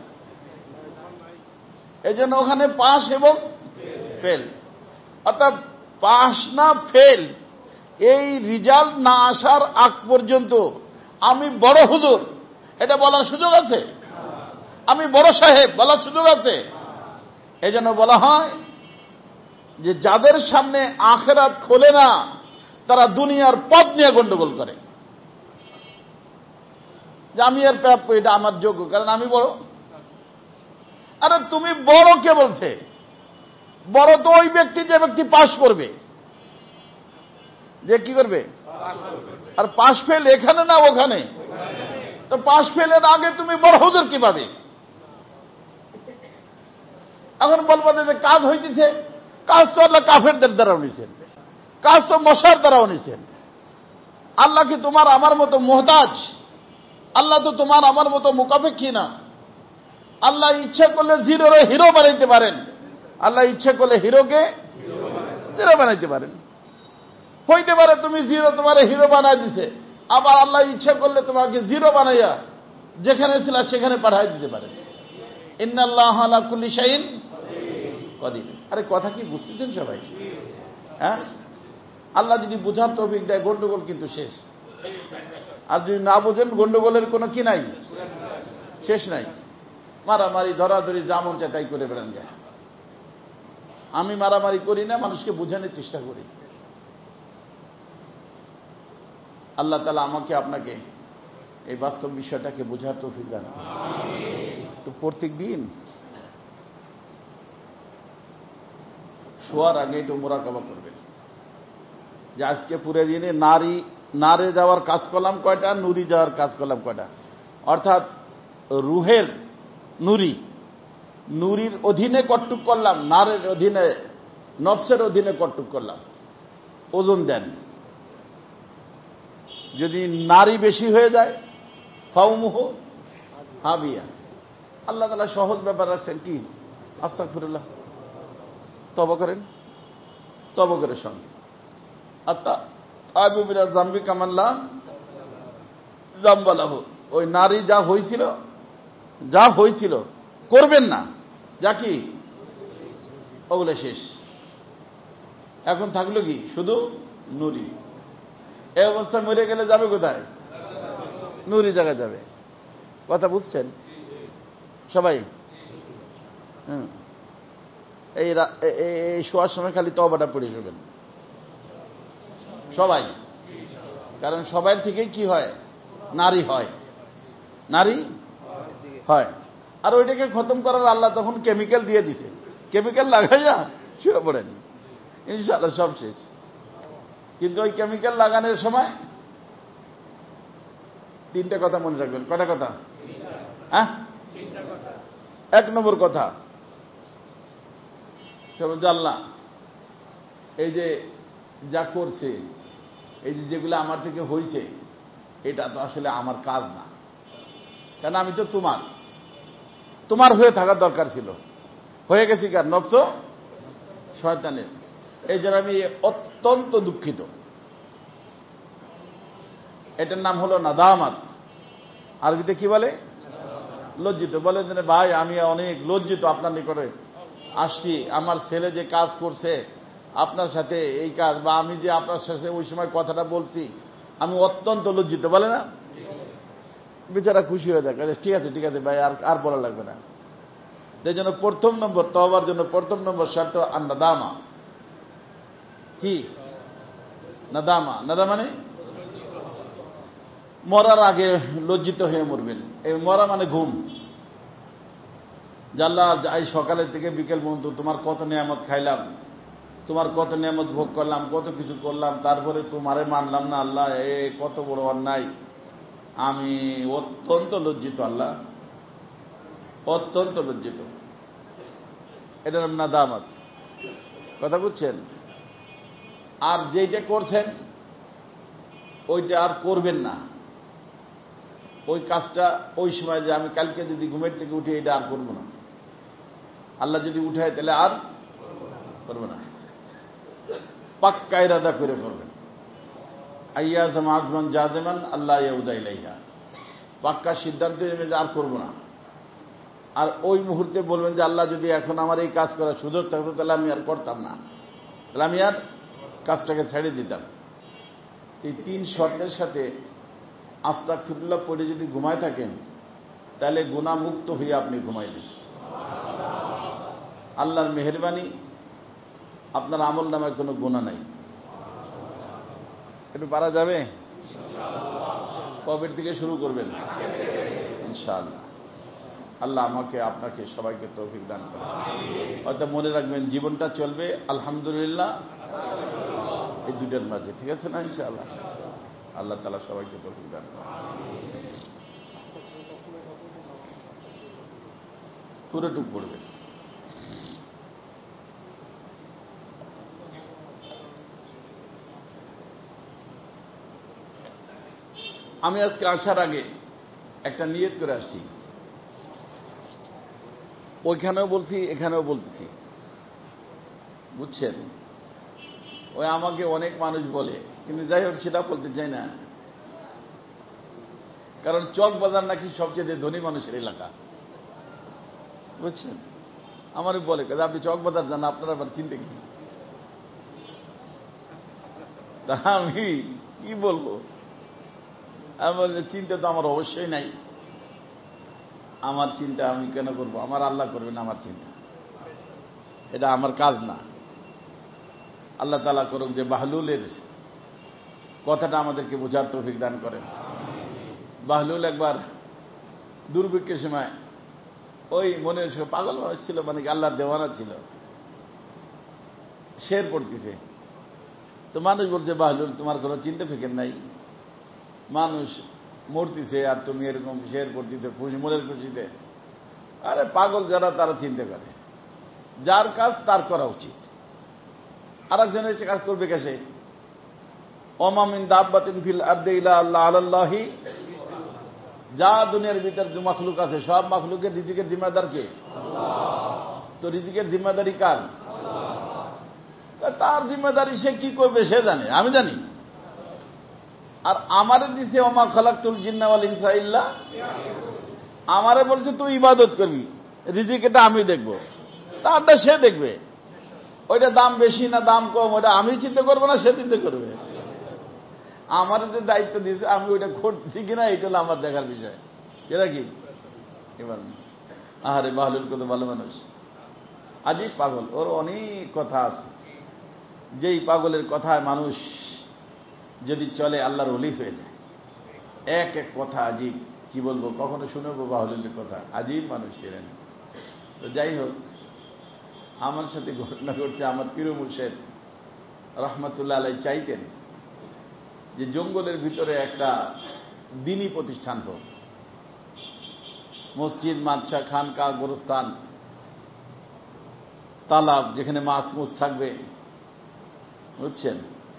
এই জন্য ওখানে পাস এবং ফেল, অর্থাৎ পাস না ফেল, এই রেজাল্ট না আসার আগ পর্যন্ত আমি বড় হুজুর এটা বলার সুযোগ আছে? আমি বড় সাহেব বলার সুযোগ আছে? এই জন্য বলা হয় যে যাদের সামনে আখিরাত খোলে না তারা দুনিয়ার পথ নিয়ে গন্ডগোল করে, যে আমি এর প্রাপ্য, এটা আমার যোগ্য, কারণ আমি বড়। আরে তুমি বড় কে বলছে? বড় তো ওই ব্যক্তি যে ব্যক্তি পাশ করবে, যে কি করবে। আর পাশ ফেল এখানে না ওখানে, তো পাশ ফেলের আগে তুমি বড় হুজুর কি পাবে? এখন বলবো যে কাজ হইতেছে, কাজ তো আল্লাহ কাফেরদের দ্বারাও নিছেন, কাজ তো মশার দ্বারাও নিছেন। আল্লাহ কি তোমার আমার মতো মুহতাজ? আল্লাহ তো তোমার আমার মতো মুকাফেক্ষী না। আল্লাহ ইচ্ছা করলে জিরোরে হিরো বানাইতে পারেন, আল্লাহ ইচ্ছা করলে হিরোকে জিরো বানাইতে পারেন। হইতে পারে তুমি জিরো তোমার হিরো বানাই দিছে, আবার আল্লাহ ইচ্ছা করলে তোমাকে জিরো বানাইয়া যেখানে ছিল সেখানে পাঠাই দিতে পারেন। ইন্নাল্লাহ আলা কুল্লি শাইইন কাদির। আরে কথা কি বুঝতেছেন সবাই? হ্যাঁ, আল্লাহ যদি বুঝার তৌফিক দেয় গন্ডগোল কিন্তু শেষ। আর যদি না বুঝেন গন্ডগোলের কোনো কি নাই, শেষ নাই। মারামারি ধরাধরি যা মন চায় তাই করে বেড়ান যায়। আমি মারামারি করি না, মানুষকে বোঝানোর চেষ্টা করি। আল্লাহ তাআলা আমাকে আপনাকে এই বাস্তব বিষয়টাকে বোঝার তৌফিক দান। তো প্রত্যেক দিন শোয়ার আগে একটু মুরাকাবা করবেন যে আজকে পুরো দিনে নারে যাওয়ার কাজ করলাম কয়টা, নুরি যাওয়ার কাজ করলাম কয়টা। অর্থাৎ রুহের নুরির অধীনে কটটুক করলাম, নারের অধীনে, নফসের অধীনে কটটুক করলাম। ওজন দেন। যদি নারী বেশি হয়ে যায় ফাউমুহ হাবিয়া, আল্লাহ তাআলা সহজ ব্যাপার রাখছেন কি, আস্তাগফিরুল্লাহ, তওবা করেন, তওবা করে সঙ্গে আবু বিরা জামবি কামাল্লা জামবালাহু। ওই নারী যা হয়েছিল করবেন না, যা কি ওগুলো শেষ। এখন থাকলো কি শুধু নুরি। এই অবস্থা মরে গেলে যাবে কোথায়? নুরি জায়গায় যাবে। কথা বুঝছেন সবাই? এই শোয়ার সময় খালি তওবাটা পড়ে শুবেন সবাই, কারণ সবাই থেকেই কি হয়, নারী হয়, নারী হয়। আর ওইটাকে খতম করার আল্লাহ তখন কেমিক্যাল দিয়ে দিছে, কেমিক্যাল লাগাইয়া শুয়ে পড়েন, ইনশাআল্লাহ সব শেষ। কিন্তু ওই কেমিক্যাল লাগানোর সময় 3টে কথা মনে রাখবেন। কয়টা কথা? হ্যাঁ, 1 নম্বর কথা সে আল্লাহ এই যে যা করছে, এই যে যেগুলো আমার থেকে হয়েছে, এটা তো আসলে আমার কাজ না, কেন আমি তো তোমার হয়ে থাকার দরকার ছিল, হয়ে গেছি কার? নফস শয়তানের। এই জন্য আমি অত্যন্ত দুঃখিত। এটার নাম হলো নাদামাত। আরবিতে কি বলে? লজ্জিত। বলে যে ভাই আমি অনেক লজ্জিত আপনার নিকটে আসছি, আমার ছেলে যে কাজ করছে আপনার সাথে এই কাজ, বা আমি যে আপনার সাথে ওই সময় কথাটা বলছি, আমি অত্যন্ত লজ্জিত। বলে না, বেচারা খুশি হয়ে যায়, ঠিক আছে ঠিক আছে ভাই, আর বলা লাগবে না। এই জন্য 1ম নম্বর তওবার জন্য 1ম নম্বর শর্ত নাদামা। কি নাদামা? নাদা মানে মরার আগে লজ্জিত হয়ে মরবেন। এই মরা মানে ঘুম। জাল্লা আজ সকালের থেকে বিকেল পর্যন্ত তোমার কত নিয়ামত খাইলাম, তোমার কত নিয়ামত ভোগ করলাম, কত কিছু করলাম, তারপরে তোমারে মানলাম না আল্লাহ, এ কত বড় অন্যায়, আমি অত্যন্ত লজ্জিত আল্লাহ, অত্যন্ত লজ্জিত। এটার নাম নাদামাত। কথা বুঝছেন? আর যেটা করছেন ওইটা আর করবেন না। ওই কাজটা ওই সময় যে আমি কালকে যদি ঘুমের থেকে উঠে এটা আর করবো না, আল্লাহ যদি উঠায় তাহলে আর করবো না, পাক্কা ইরাদা করে করবেন। আইয়াজাম আজমান জাজমান আল্লাহ ইয়াউদা ইলাইহা। পাক্কা সিদ্ধান্ত নেবেন যে আর করব না, আর ওই মুহূর্তে বলবেন যে আল্লাহ যদি এখন আমার এই কাজ করার সুযোগ থাকতো তাহলে আমি আর করতাম না, তাহলে আমি আর কাজটাকে ছেড়ে দিতাম। এই 3 শর্তের সাথে আস্তাগফিরুল্লাহ পড়ে যদি ঘুমায় থাকেন তাহলে গুনাহমুক্ত হয়ে আপনি ঘুমাইলেন। আল্লাহর মেহেরবানি, আপনার আমল নামায় কোনো গুনাহ নাই। একটু পারা যাবে? কবের থেকে শুরু করবেন? ইনশাআল্লাহ। আল্লাহ আমাকে আপনাকে সবাইকে তৌফিক দান করেন। হয়তো মনে রাখবেন জীবনটা চলবে আলহামদুলিল্লাহ এই দুটার মাঝে, ঠিক আছে না? ইনশাআল্লাহ আল্লাহ তাআলা সবাইকে তৌফিক দান করেন। পুরোটুক পড়বেন। আমি আজকে আসার আগে একটা নিয়ত করে আসছি, ওইখানেও বলছি এখানেও বলতেছি, বুঝছেন? ওই আমাকে অনেক মানুষ বলে, কিন্তু যাই হোক সেটা বলতে চাই না, কারণ চক বাজার নাকি সবচেয়ে ধনী মানুষের এলাকা, বুঝছেন? আমারও বলে আপনি চক বাজার যান, আপনার আবার চিন্তা কি? তা আমি কি বলবো? আমি বলছি চিন্তা তো আমার অবশ্যই নাই। আমার চিন্তা আমি কেন করব? আমার আল্লাহ করবেন আমার চিন্তা, এটা আমার কাজ না। আল্লাহ তাআলা করুক যে বাহলুলের কথাটা আমাদেরকে বোঝার তৌফিক দান করেন। বাহলুল একবার দুর্ভিক্ষের সময় ওই মনে পাগল ছিল, মানে আল্লাহর দেওয়ানা ছিল, শের পড়তেছে। তো মানুষ বলছে বাহলুল তোমার কোনো চিন্তা ফিকির নাই, মানুষ মরতেছে আর তুমি এরকম শের পড়তেছে খুশি মনের খুশিতে। আরে পাগল যারা তারা চিন্তা করে, যার কাজ তার করা উচিত, আর একজনের কাজ করবে কেসে? ওমা মিন দাব্বাতিন ফিল আরদি ইল্লা আলাল্লাহি, যা দুনিয়ার ভিতর যে মাখলুক আছে সব মাখলুকের রিজিকের জিম্মাদার কে? তো রিজিকের জিম্মাদারি কার? তার জিম্মাদারি সে কি করবে সে জানে, আমি জানি। আর আমারে দিছে ওমা খালাকতুল জিন্না ওয়াল ইনসা ইল্লা, আমারে বলছে তুই ইবাদত করবি, রিজিক এটা আমি দেখব, তারটা সে দেখবে। ওইটা দাম বেশি না দাম কম ওটা আমি চিন্তা করবো না, সে চিন্তা করবে। আমার যে দায়িত্ব দিয়েছে আমি ওইটা করছি কিনা এটা হলো আমার দেখার বিষয়। এরা কি এবার আহারে বাহলুল কত ভালো মানুষ, আজীব পাগল, ওর অনেক কথা আছে, যেই পাগলের কথায় মানুষ যদি চলে আল্লাহর ওলি হয়ে যায়। এক এক কথা আজীব, কি বলবো, কখনো শুনবো বাহলুলের কথা, আজীব মানুষ ছিলেন। তো যাই হোক, আমার সাথে ঘটনা ঘটছে, আমার পীর মুর্শিদ রহমতুল্লাহ আলাই চাইতেন যে জঙ্গলের ভিতরে একটা দ্বীনি প্রতিষ্ঠান হোক, মসজিদ, মাদ্রাসা, খানকা, গোরস্থান, তালাব, যেখানে মাছ মুছ থাকবে, বুঝছেন?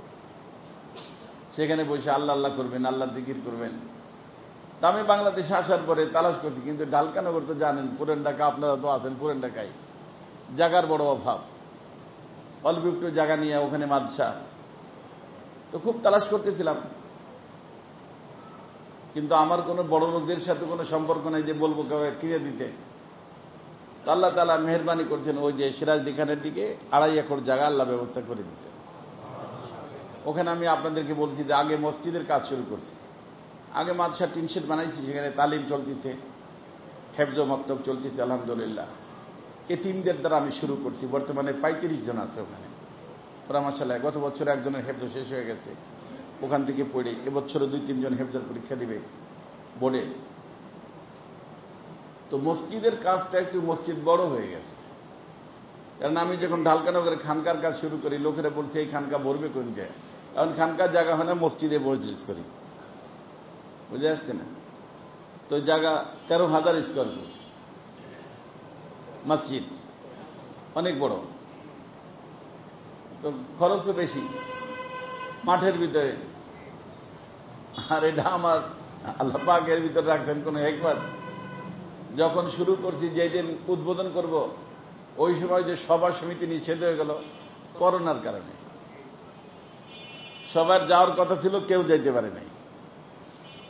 সেখানে বসে আল্লাহ আল্লাহ করবেন, আল্লাহ জিকির করবেন। তা আমি বাংলাদেশে আসার পরে তালাশ করছি, কিন্তু ঢালকানগর তো জানেন, পুরান ঢাকা, আপনারা তো আছেন পুরান ঢাকায়, জায়গার বড় অভাব, অল্প একটু জায়গা নিয়ে ওখানে মাদ্রাসা, তো খুব তালাশ করতেছিলাম, কিন্তু আমার কোনো বড় লোকদের সাথে কোনো সম্পর্ক নেই যে বলবো কেউ কিনে দিতে। আল্লাহ তাআলা মেহেরবানি করছেন, ওই যে সিরাজদি খানের দিকে 2.5 একর জায়গা আল্লাহ ব্যবস্থা করে দিচ্ছে। ওখানে আমি আপনাদেরকে বলছি যে আগে মসজিদের কাজ শুরু করছি, আগে মাদ্রাসা টিন শেড বানাইছি, সেখানে তালিম চলতেছে, হেফজ মক্তব চলতেছে আলহামদুলিল্লাহ। এতিমদের দ্বারা আমি শুরু করছি, বর্তমানে 35 জন আছে ওখানে, ওরা মাশাআল্লাহ। গত বছর একজনের হেফজ শেষ হয়ে গেছে, ওখান থেকে পড়ে এবছরও 2-3 জন হেফজের পরীক্ষা দিবে বোর্ডে। তো মসজিদের কাজটা একটু মসজিদ বড় হয়ে গেছে, কারণ আমি যখন ঢালকানগরে খানকার কাজ শুরু করি, লোকেরা বলছে এই খানকা ভরবে কোন যায়, এখন খানকার জায়গা হয় না, মসজিদে মজলিস করি, বুঝে আসছে না? তো জায়গা 13,000 স্কোয়ার ফুট মসজিদ, অনেক বড়, তো খরচও বেশি মাঠের ভিতরে। আর এটা আমার আল্লাহ পাক এর ভিতরে রাখছেন কোন হিকমত। যখন শুরু করছি, যেদিন উদ্বোধন করব, ওই সময় যে সভা সমিতি নিষেধ হয়ে গেল করোনার কারণে, সবার যাওয়ার কথা ছিল, কেউ যাইতে পারে নাই।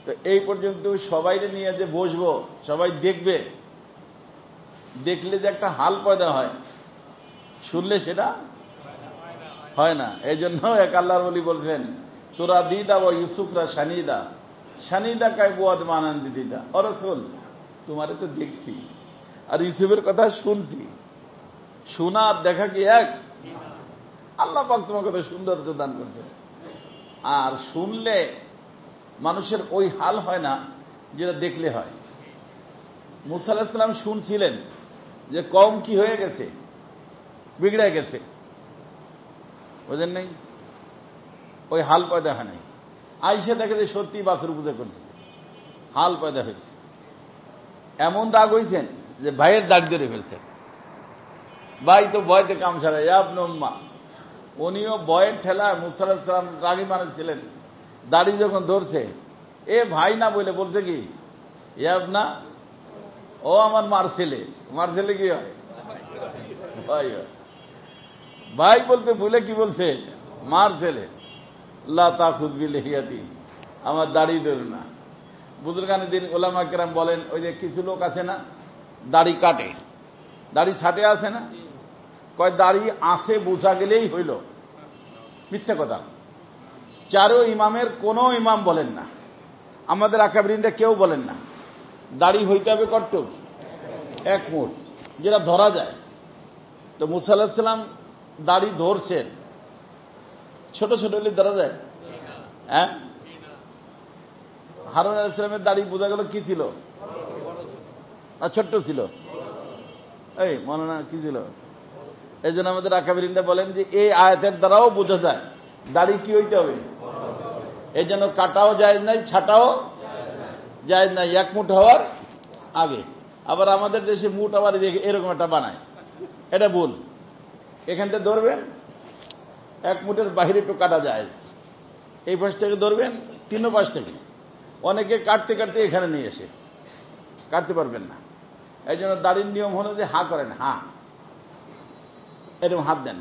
তো এই পর্যন্ত সবাই নিয়ে যে বসবো, সবাই দেখবে, দেখলে যে একটা হাল পয়দা হয়, শুনলে সেটা হয় না। এই জন্য এক আল্লাহর ওলি বলছেন, তোরা দিদা ও ইউসুফরা শানিদা শানিদা কায় বুয়াদ মানান দিদা। ও রাসূল, তোমারে তো দেখছি আর ইউসুফের কথা শুনছি, শোনা আর দেখা কি এক? আল্লাহ পাক তোমার কথা সৌন্দর্য দান করছে। আর শুনলে মানুষের ওই হাল হয় না যেটা দেখলে হয়। মুসা আলাইহিস সালাম শুনছিলেন যে কওম কি হয়ে গেছে, বিগড়ে গেছে, বুঝেন নাই? ওই হাল পয়দা হয় নাই। আইসা দেখে যে সত্যি বাছুর পূজা করছে, হাল পয়দা হয়েছে। এমন রাগ হয়েছেন যে ভাইয়ের দাড়ি ধরে ফেলছেন। ভাই তো ভয়তে কাম ছাড়াই আবনম্মা, উনিও ভয়ের ঠেলায় মুসা আলাইহিস সালাম রাগী মানুষ ছিলেন, দাড়ি যখন ধরছে, এ ভাই না বলে বলছে কি ইয়াবনা, ও আমার মার ছেলে। মার ছেলে কি হয়? ভাই হয়। ভাই বলতে ভুলে কি বলছে? মার ছেলে। লা তাখুয বিলিহিয়াতি, আমার দাড়ি ধরে না। বুজুর্গানে দিন ওলামা কেরাম বলেন, ওই যে কিছু লোক আছে না দাড়ি কাটে, দাড়ি ছাটে আছে না, কয় দাড়ি আছে বোঝা গেলেই হইল। মিথ্যা কথা। চারো ইমামের কোন ইমাম বলেন না, আমাদের আকাবিরিনরা কেউ বলেন না। দাড়ি হইতে হবে কট্টক এক মুঠ, যেটা ধরা যায়। তো মুসা আলাইহিস সালাম দাড়ি ধরছেন, ছোট ছোট হলে ধরা যায়? হ্যাঁ, হারুন আলাইহিস সালামের দাড়ি বোঝা গেল কি ছিল? না ছোট্ট ছিল? এই মনে না কি ছিল? এই জন্য আমাদের আকাবিরিনরা বলেন যে এই আয়াতের দ্বারাও বোঝা যায় দাড়ি কি হইতে হবে। এই জন্য কাটাও জায়েজ নাই, ছাটাও জায়েজ নাই, এক মুঠ হওয়ার আগে। আবার আমাদের দেশে মুঠ আবার এরকম একটা বানায়, এটা ভুল। এখান থেকে ধরবেন, এক মুঠের বাহিরে একটু কাটা যায়, এই পাশ থেকে ধরবেন, তিনও পাশ থেকে। অনেকে কাটতে কাটতে এখানে নিয়ে এসে কাটতে পারবেন না। এই জন্য দাড়ির নিয়ম হলো যে হা করেন, হা এরকম হাত দেন।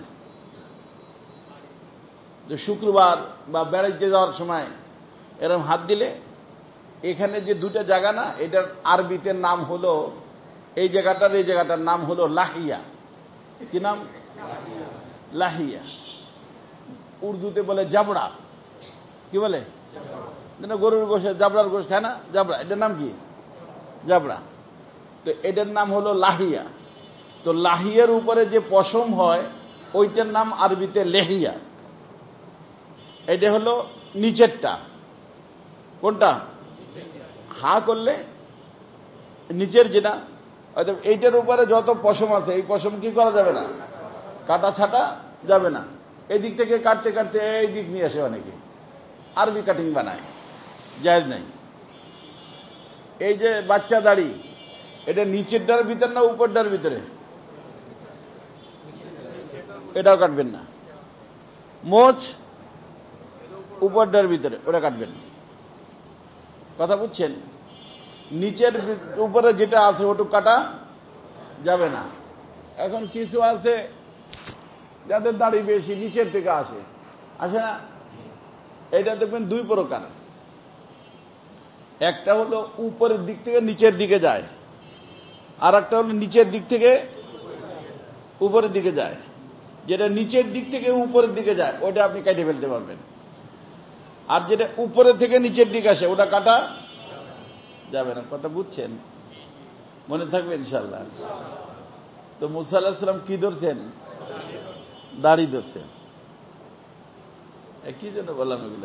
যে শুক্রবার বা বেড়াইতে যাওয়ার সময় এরকম হাত দিলে এখানে যে দুটা জায়গা না, এটার আরবিতে নাম হলো, এই জায়গাটার এই জায়গাটার নাম হলো লাহিয়া। কি নাম? লাহিয়া। উর্দুতে বলে জাবড়া। কি বলে? গরুর গোশ, জাবড়ার গোশ খায় না, জাবড়া, এটার নাম কি? জাবড়া। তো এটার নাম হলো লাহিয়া। তো লাহিয়ার উপরে যে পশম হয় ওইটার নাম আরবিতে লেহিয়া। এটা হলো নিচেরটা। কোনটা? হা করলে নিচের যেটা, এইটার উপরে যত পশম আছে এই পশম কি করা যাবে না, কাটা ছাটা যাবে না। এই দিক থেকে কাটতে কাটতে এই দিক নিয়ে আসে অনেকে, আরবি কাটিং বানায়, জায়েজ নাই। এই যে বাচ্চা দাড়ি, এটা নিচেরটার ভিতর না উপরটার ভিতরে? এটাও কাটবেন না। মোচ উপরটার ভিতরে, ওটা কাটবেন। কথা বুঝছেন? নিচের উপরে যেটা আছে ওটুক কাটা যাবে না। এখন কিছু আছে যাদের দাড়ি বেশি নিচের থেকে আসে না, এটা দেখবেন দুই প্রকার। একটা হলো উপরের দিক থেকে নিচের দিকে যায়, আর একটা হলো নিচের দিক থেকে উপরের দিকে যায়। যেটা নিচের দিক থেকে উপরের দিকে যায় ওটা আপনি কেটে ফেলতে পারবেন, আর যেটা উপরে থেকে নিচের দিকে আসে ওটা কাটা যাবে না। কথা বুঝছেন? মনে থাকবে ইনশাআল্লাহ। তো মুসা আলাইহিস সালাম কি ধরছেন? দাড়ি ধরছেন। কি জন্য বললাম এগুলো?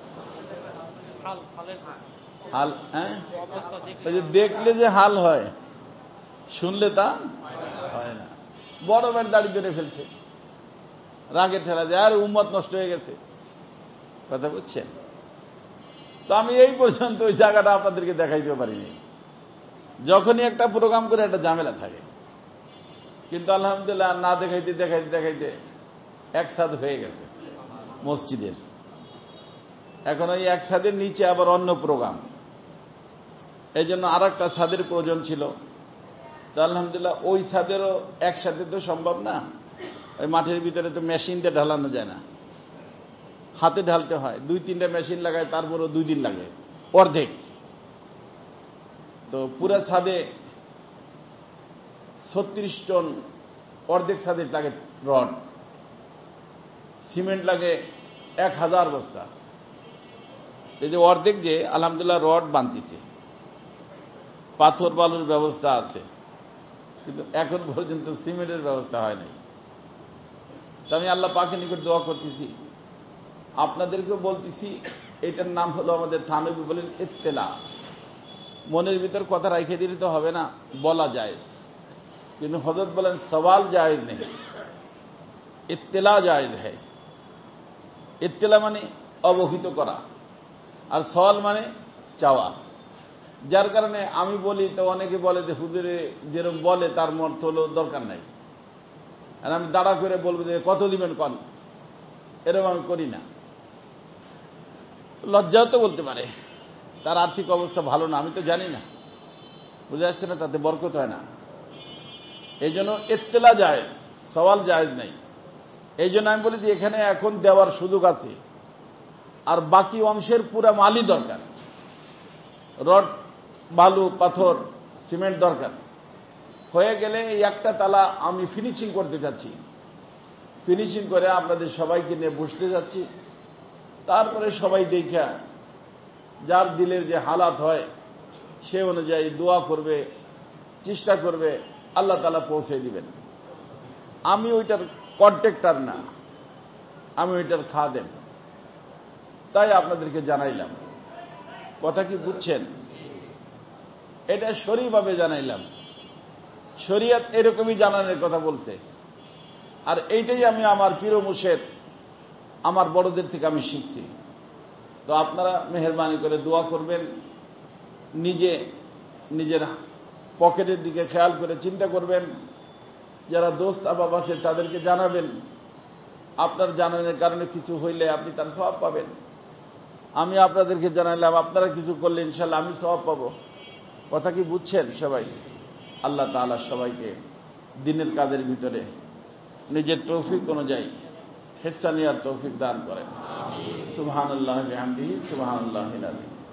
হাল, হ্যাঁ, দেখলে যে হাল হয়, শুনলে তা হয় না। বড় ভাইয়ের দাড়ি ধরে ফেলছে, রাগে ঠেলা যায়, আর উম্মত নষ্ট হয়ে গেছে। কথা বুঝছেন? তো আমি এই পর্যন্ত ওই জায়গাটা আপনাদেরকে দেখাইতে পারিনি। যখনই একটা প্রোগ্রাম করে একটা ঝামেলা থাকে, কিন্তু আলহামদুলিল্লাহ না দেখাইতে দেখাইতে দেখাইতে এক ছাদ হয়ে গেছে মসজিদের। এখন ওই এক ছাদের নিচে আবার অন্য প্রোগ্রাম, এই জন্য আর একটা ছাদের প্রয়োজন ছিল। তো আলহামদুলিল্লাহ ওই ছাদেরও একসাথে তো সম্ভব না, ওই মাঠের ভিতরে তো মেশিনটা ঢালানো যায় না, হাতে ঢালতে হয়। 2-3টা মেশিন লাগায়, তারপরও 2 দিন লাগে অর্ধেক। তো পুরা ছাদে 36 টন, অর্ধেক ছাদে লাগে রড, সিমেন্ট লাগে 1000 বস্তা। এই যে অর্ধেক যে আলহামদুলিল্লাহ রড বানতেছে, পাথর বালুর ব্যবস্থা আছে, কিন্তু এখন পর্যন্ত সিমেন্টের ব্যবস্থা হয় নাই। তো আমি আল্লাহ পাকের নিকট দোয়া করতেছি, আপনাদেরকেও বলতেছি, এটার নাম হলো আমাদের থানবী বলেন ইত্তেলা। মনের ভিতর কথা রেখে দিলে তো হবে না, বলা জায়েজ, কিন্তু হযরত বলেন সওয়াল জায়েজ নেই, ইত্তেলা জায়েজ है। ইত্তেলা মানে অবহিত করা, আর সওয়াল মানে চাওয়া। যার কারণে আমি বলি তো অনেকে বলে যে হুজুরে যেরকম বলে তার অর্থ হলো দরকার নাই, আর আমি দাঁড়া করে বলবো যে কত দিবেন কন, এরকম আমি করি না। লজ্জাও তো বলতে পারে, তার আর্থিক অবস্থা ভালো না, আমি তো জানি না, বুঝে আসছে না, তাতে বরকত হয় না। এই জন্য ইত্তেলা জায়েজ, সওয়াল জায়েজ নাই। এই জন্য আমি বলি যে এখানে এখন দেওয়ার সুযোগ আছে, আর বাকি অংশের পুরা মালই দরকার, রড, বালু, পাথর, সিমেন্ট দরকার। হয়ে গেলে এই একটা তালা আমি ফিনিশিং করতে যাচ্ছি, ফিনিশিং করে আপনাদের সবাইকে নিয়ে বসতে যাচ্ছি। তারপরে সবাই দেখা যার দিলের যে হালাত হয় সে অনুযায়ী দোয়া করবে, চেষ্টা করবে, আল্লাহ তাআলা পৌঁছে দিবেন। আমি ওইটার কন্ট্রাক্টর না, আমি ওইটার খাদেম, তাই আপনাদেরকে জানাইলাম। কথা কি বুঝছেন? এটা শরীভাবে জানাইলাম, শরীয়ত এরকমই জানানোর কথা বলছে। আর এইটাই আমি আমার পীর মুর্শিদ, আমার বড়দের থেকে আমি শিখছি। তো আপনারা মেহেরবানি করে দোয়া করবেন, নিজের পকেটের দিকে খেয়াল করে চিন্তা করবেন, যারা দোস্ত আহবাব আছে তাদেরকে জানাবেন। আপনার জানানোর কারণে কিছু হইলে আপনি তার সওয়াব পাবেন। আমি আপনাদেরকে জানাইলাম, আপনারা কিছু করলে ইনশাআল্লাহ আমি সওয়াব পাবো। কথা কি বুঝছেন সবাই? আল্লাহ তাআলা সবাইকে দ্বীনের কাজের ভিতরে নিজের তৌফিক অনুযায়ী হিস্সা নেওয়ার তৌফিক দান করেন। সুবহানাল্লাহি ওয়া বিহামদিহি, সুবহানাল্লাহিল আযীম।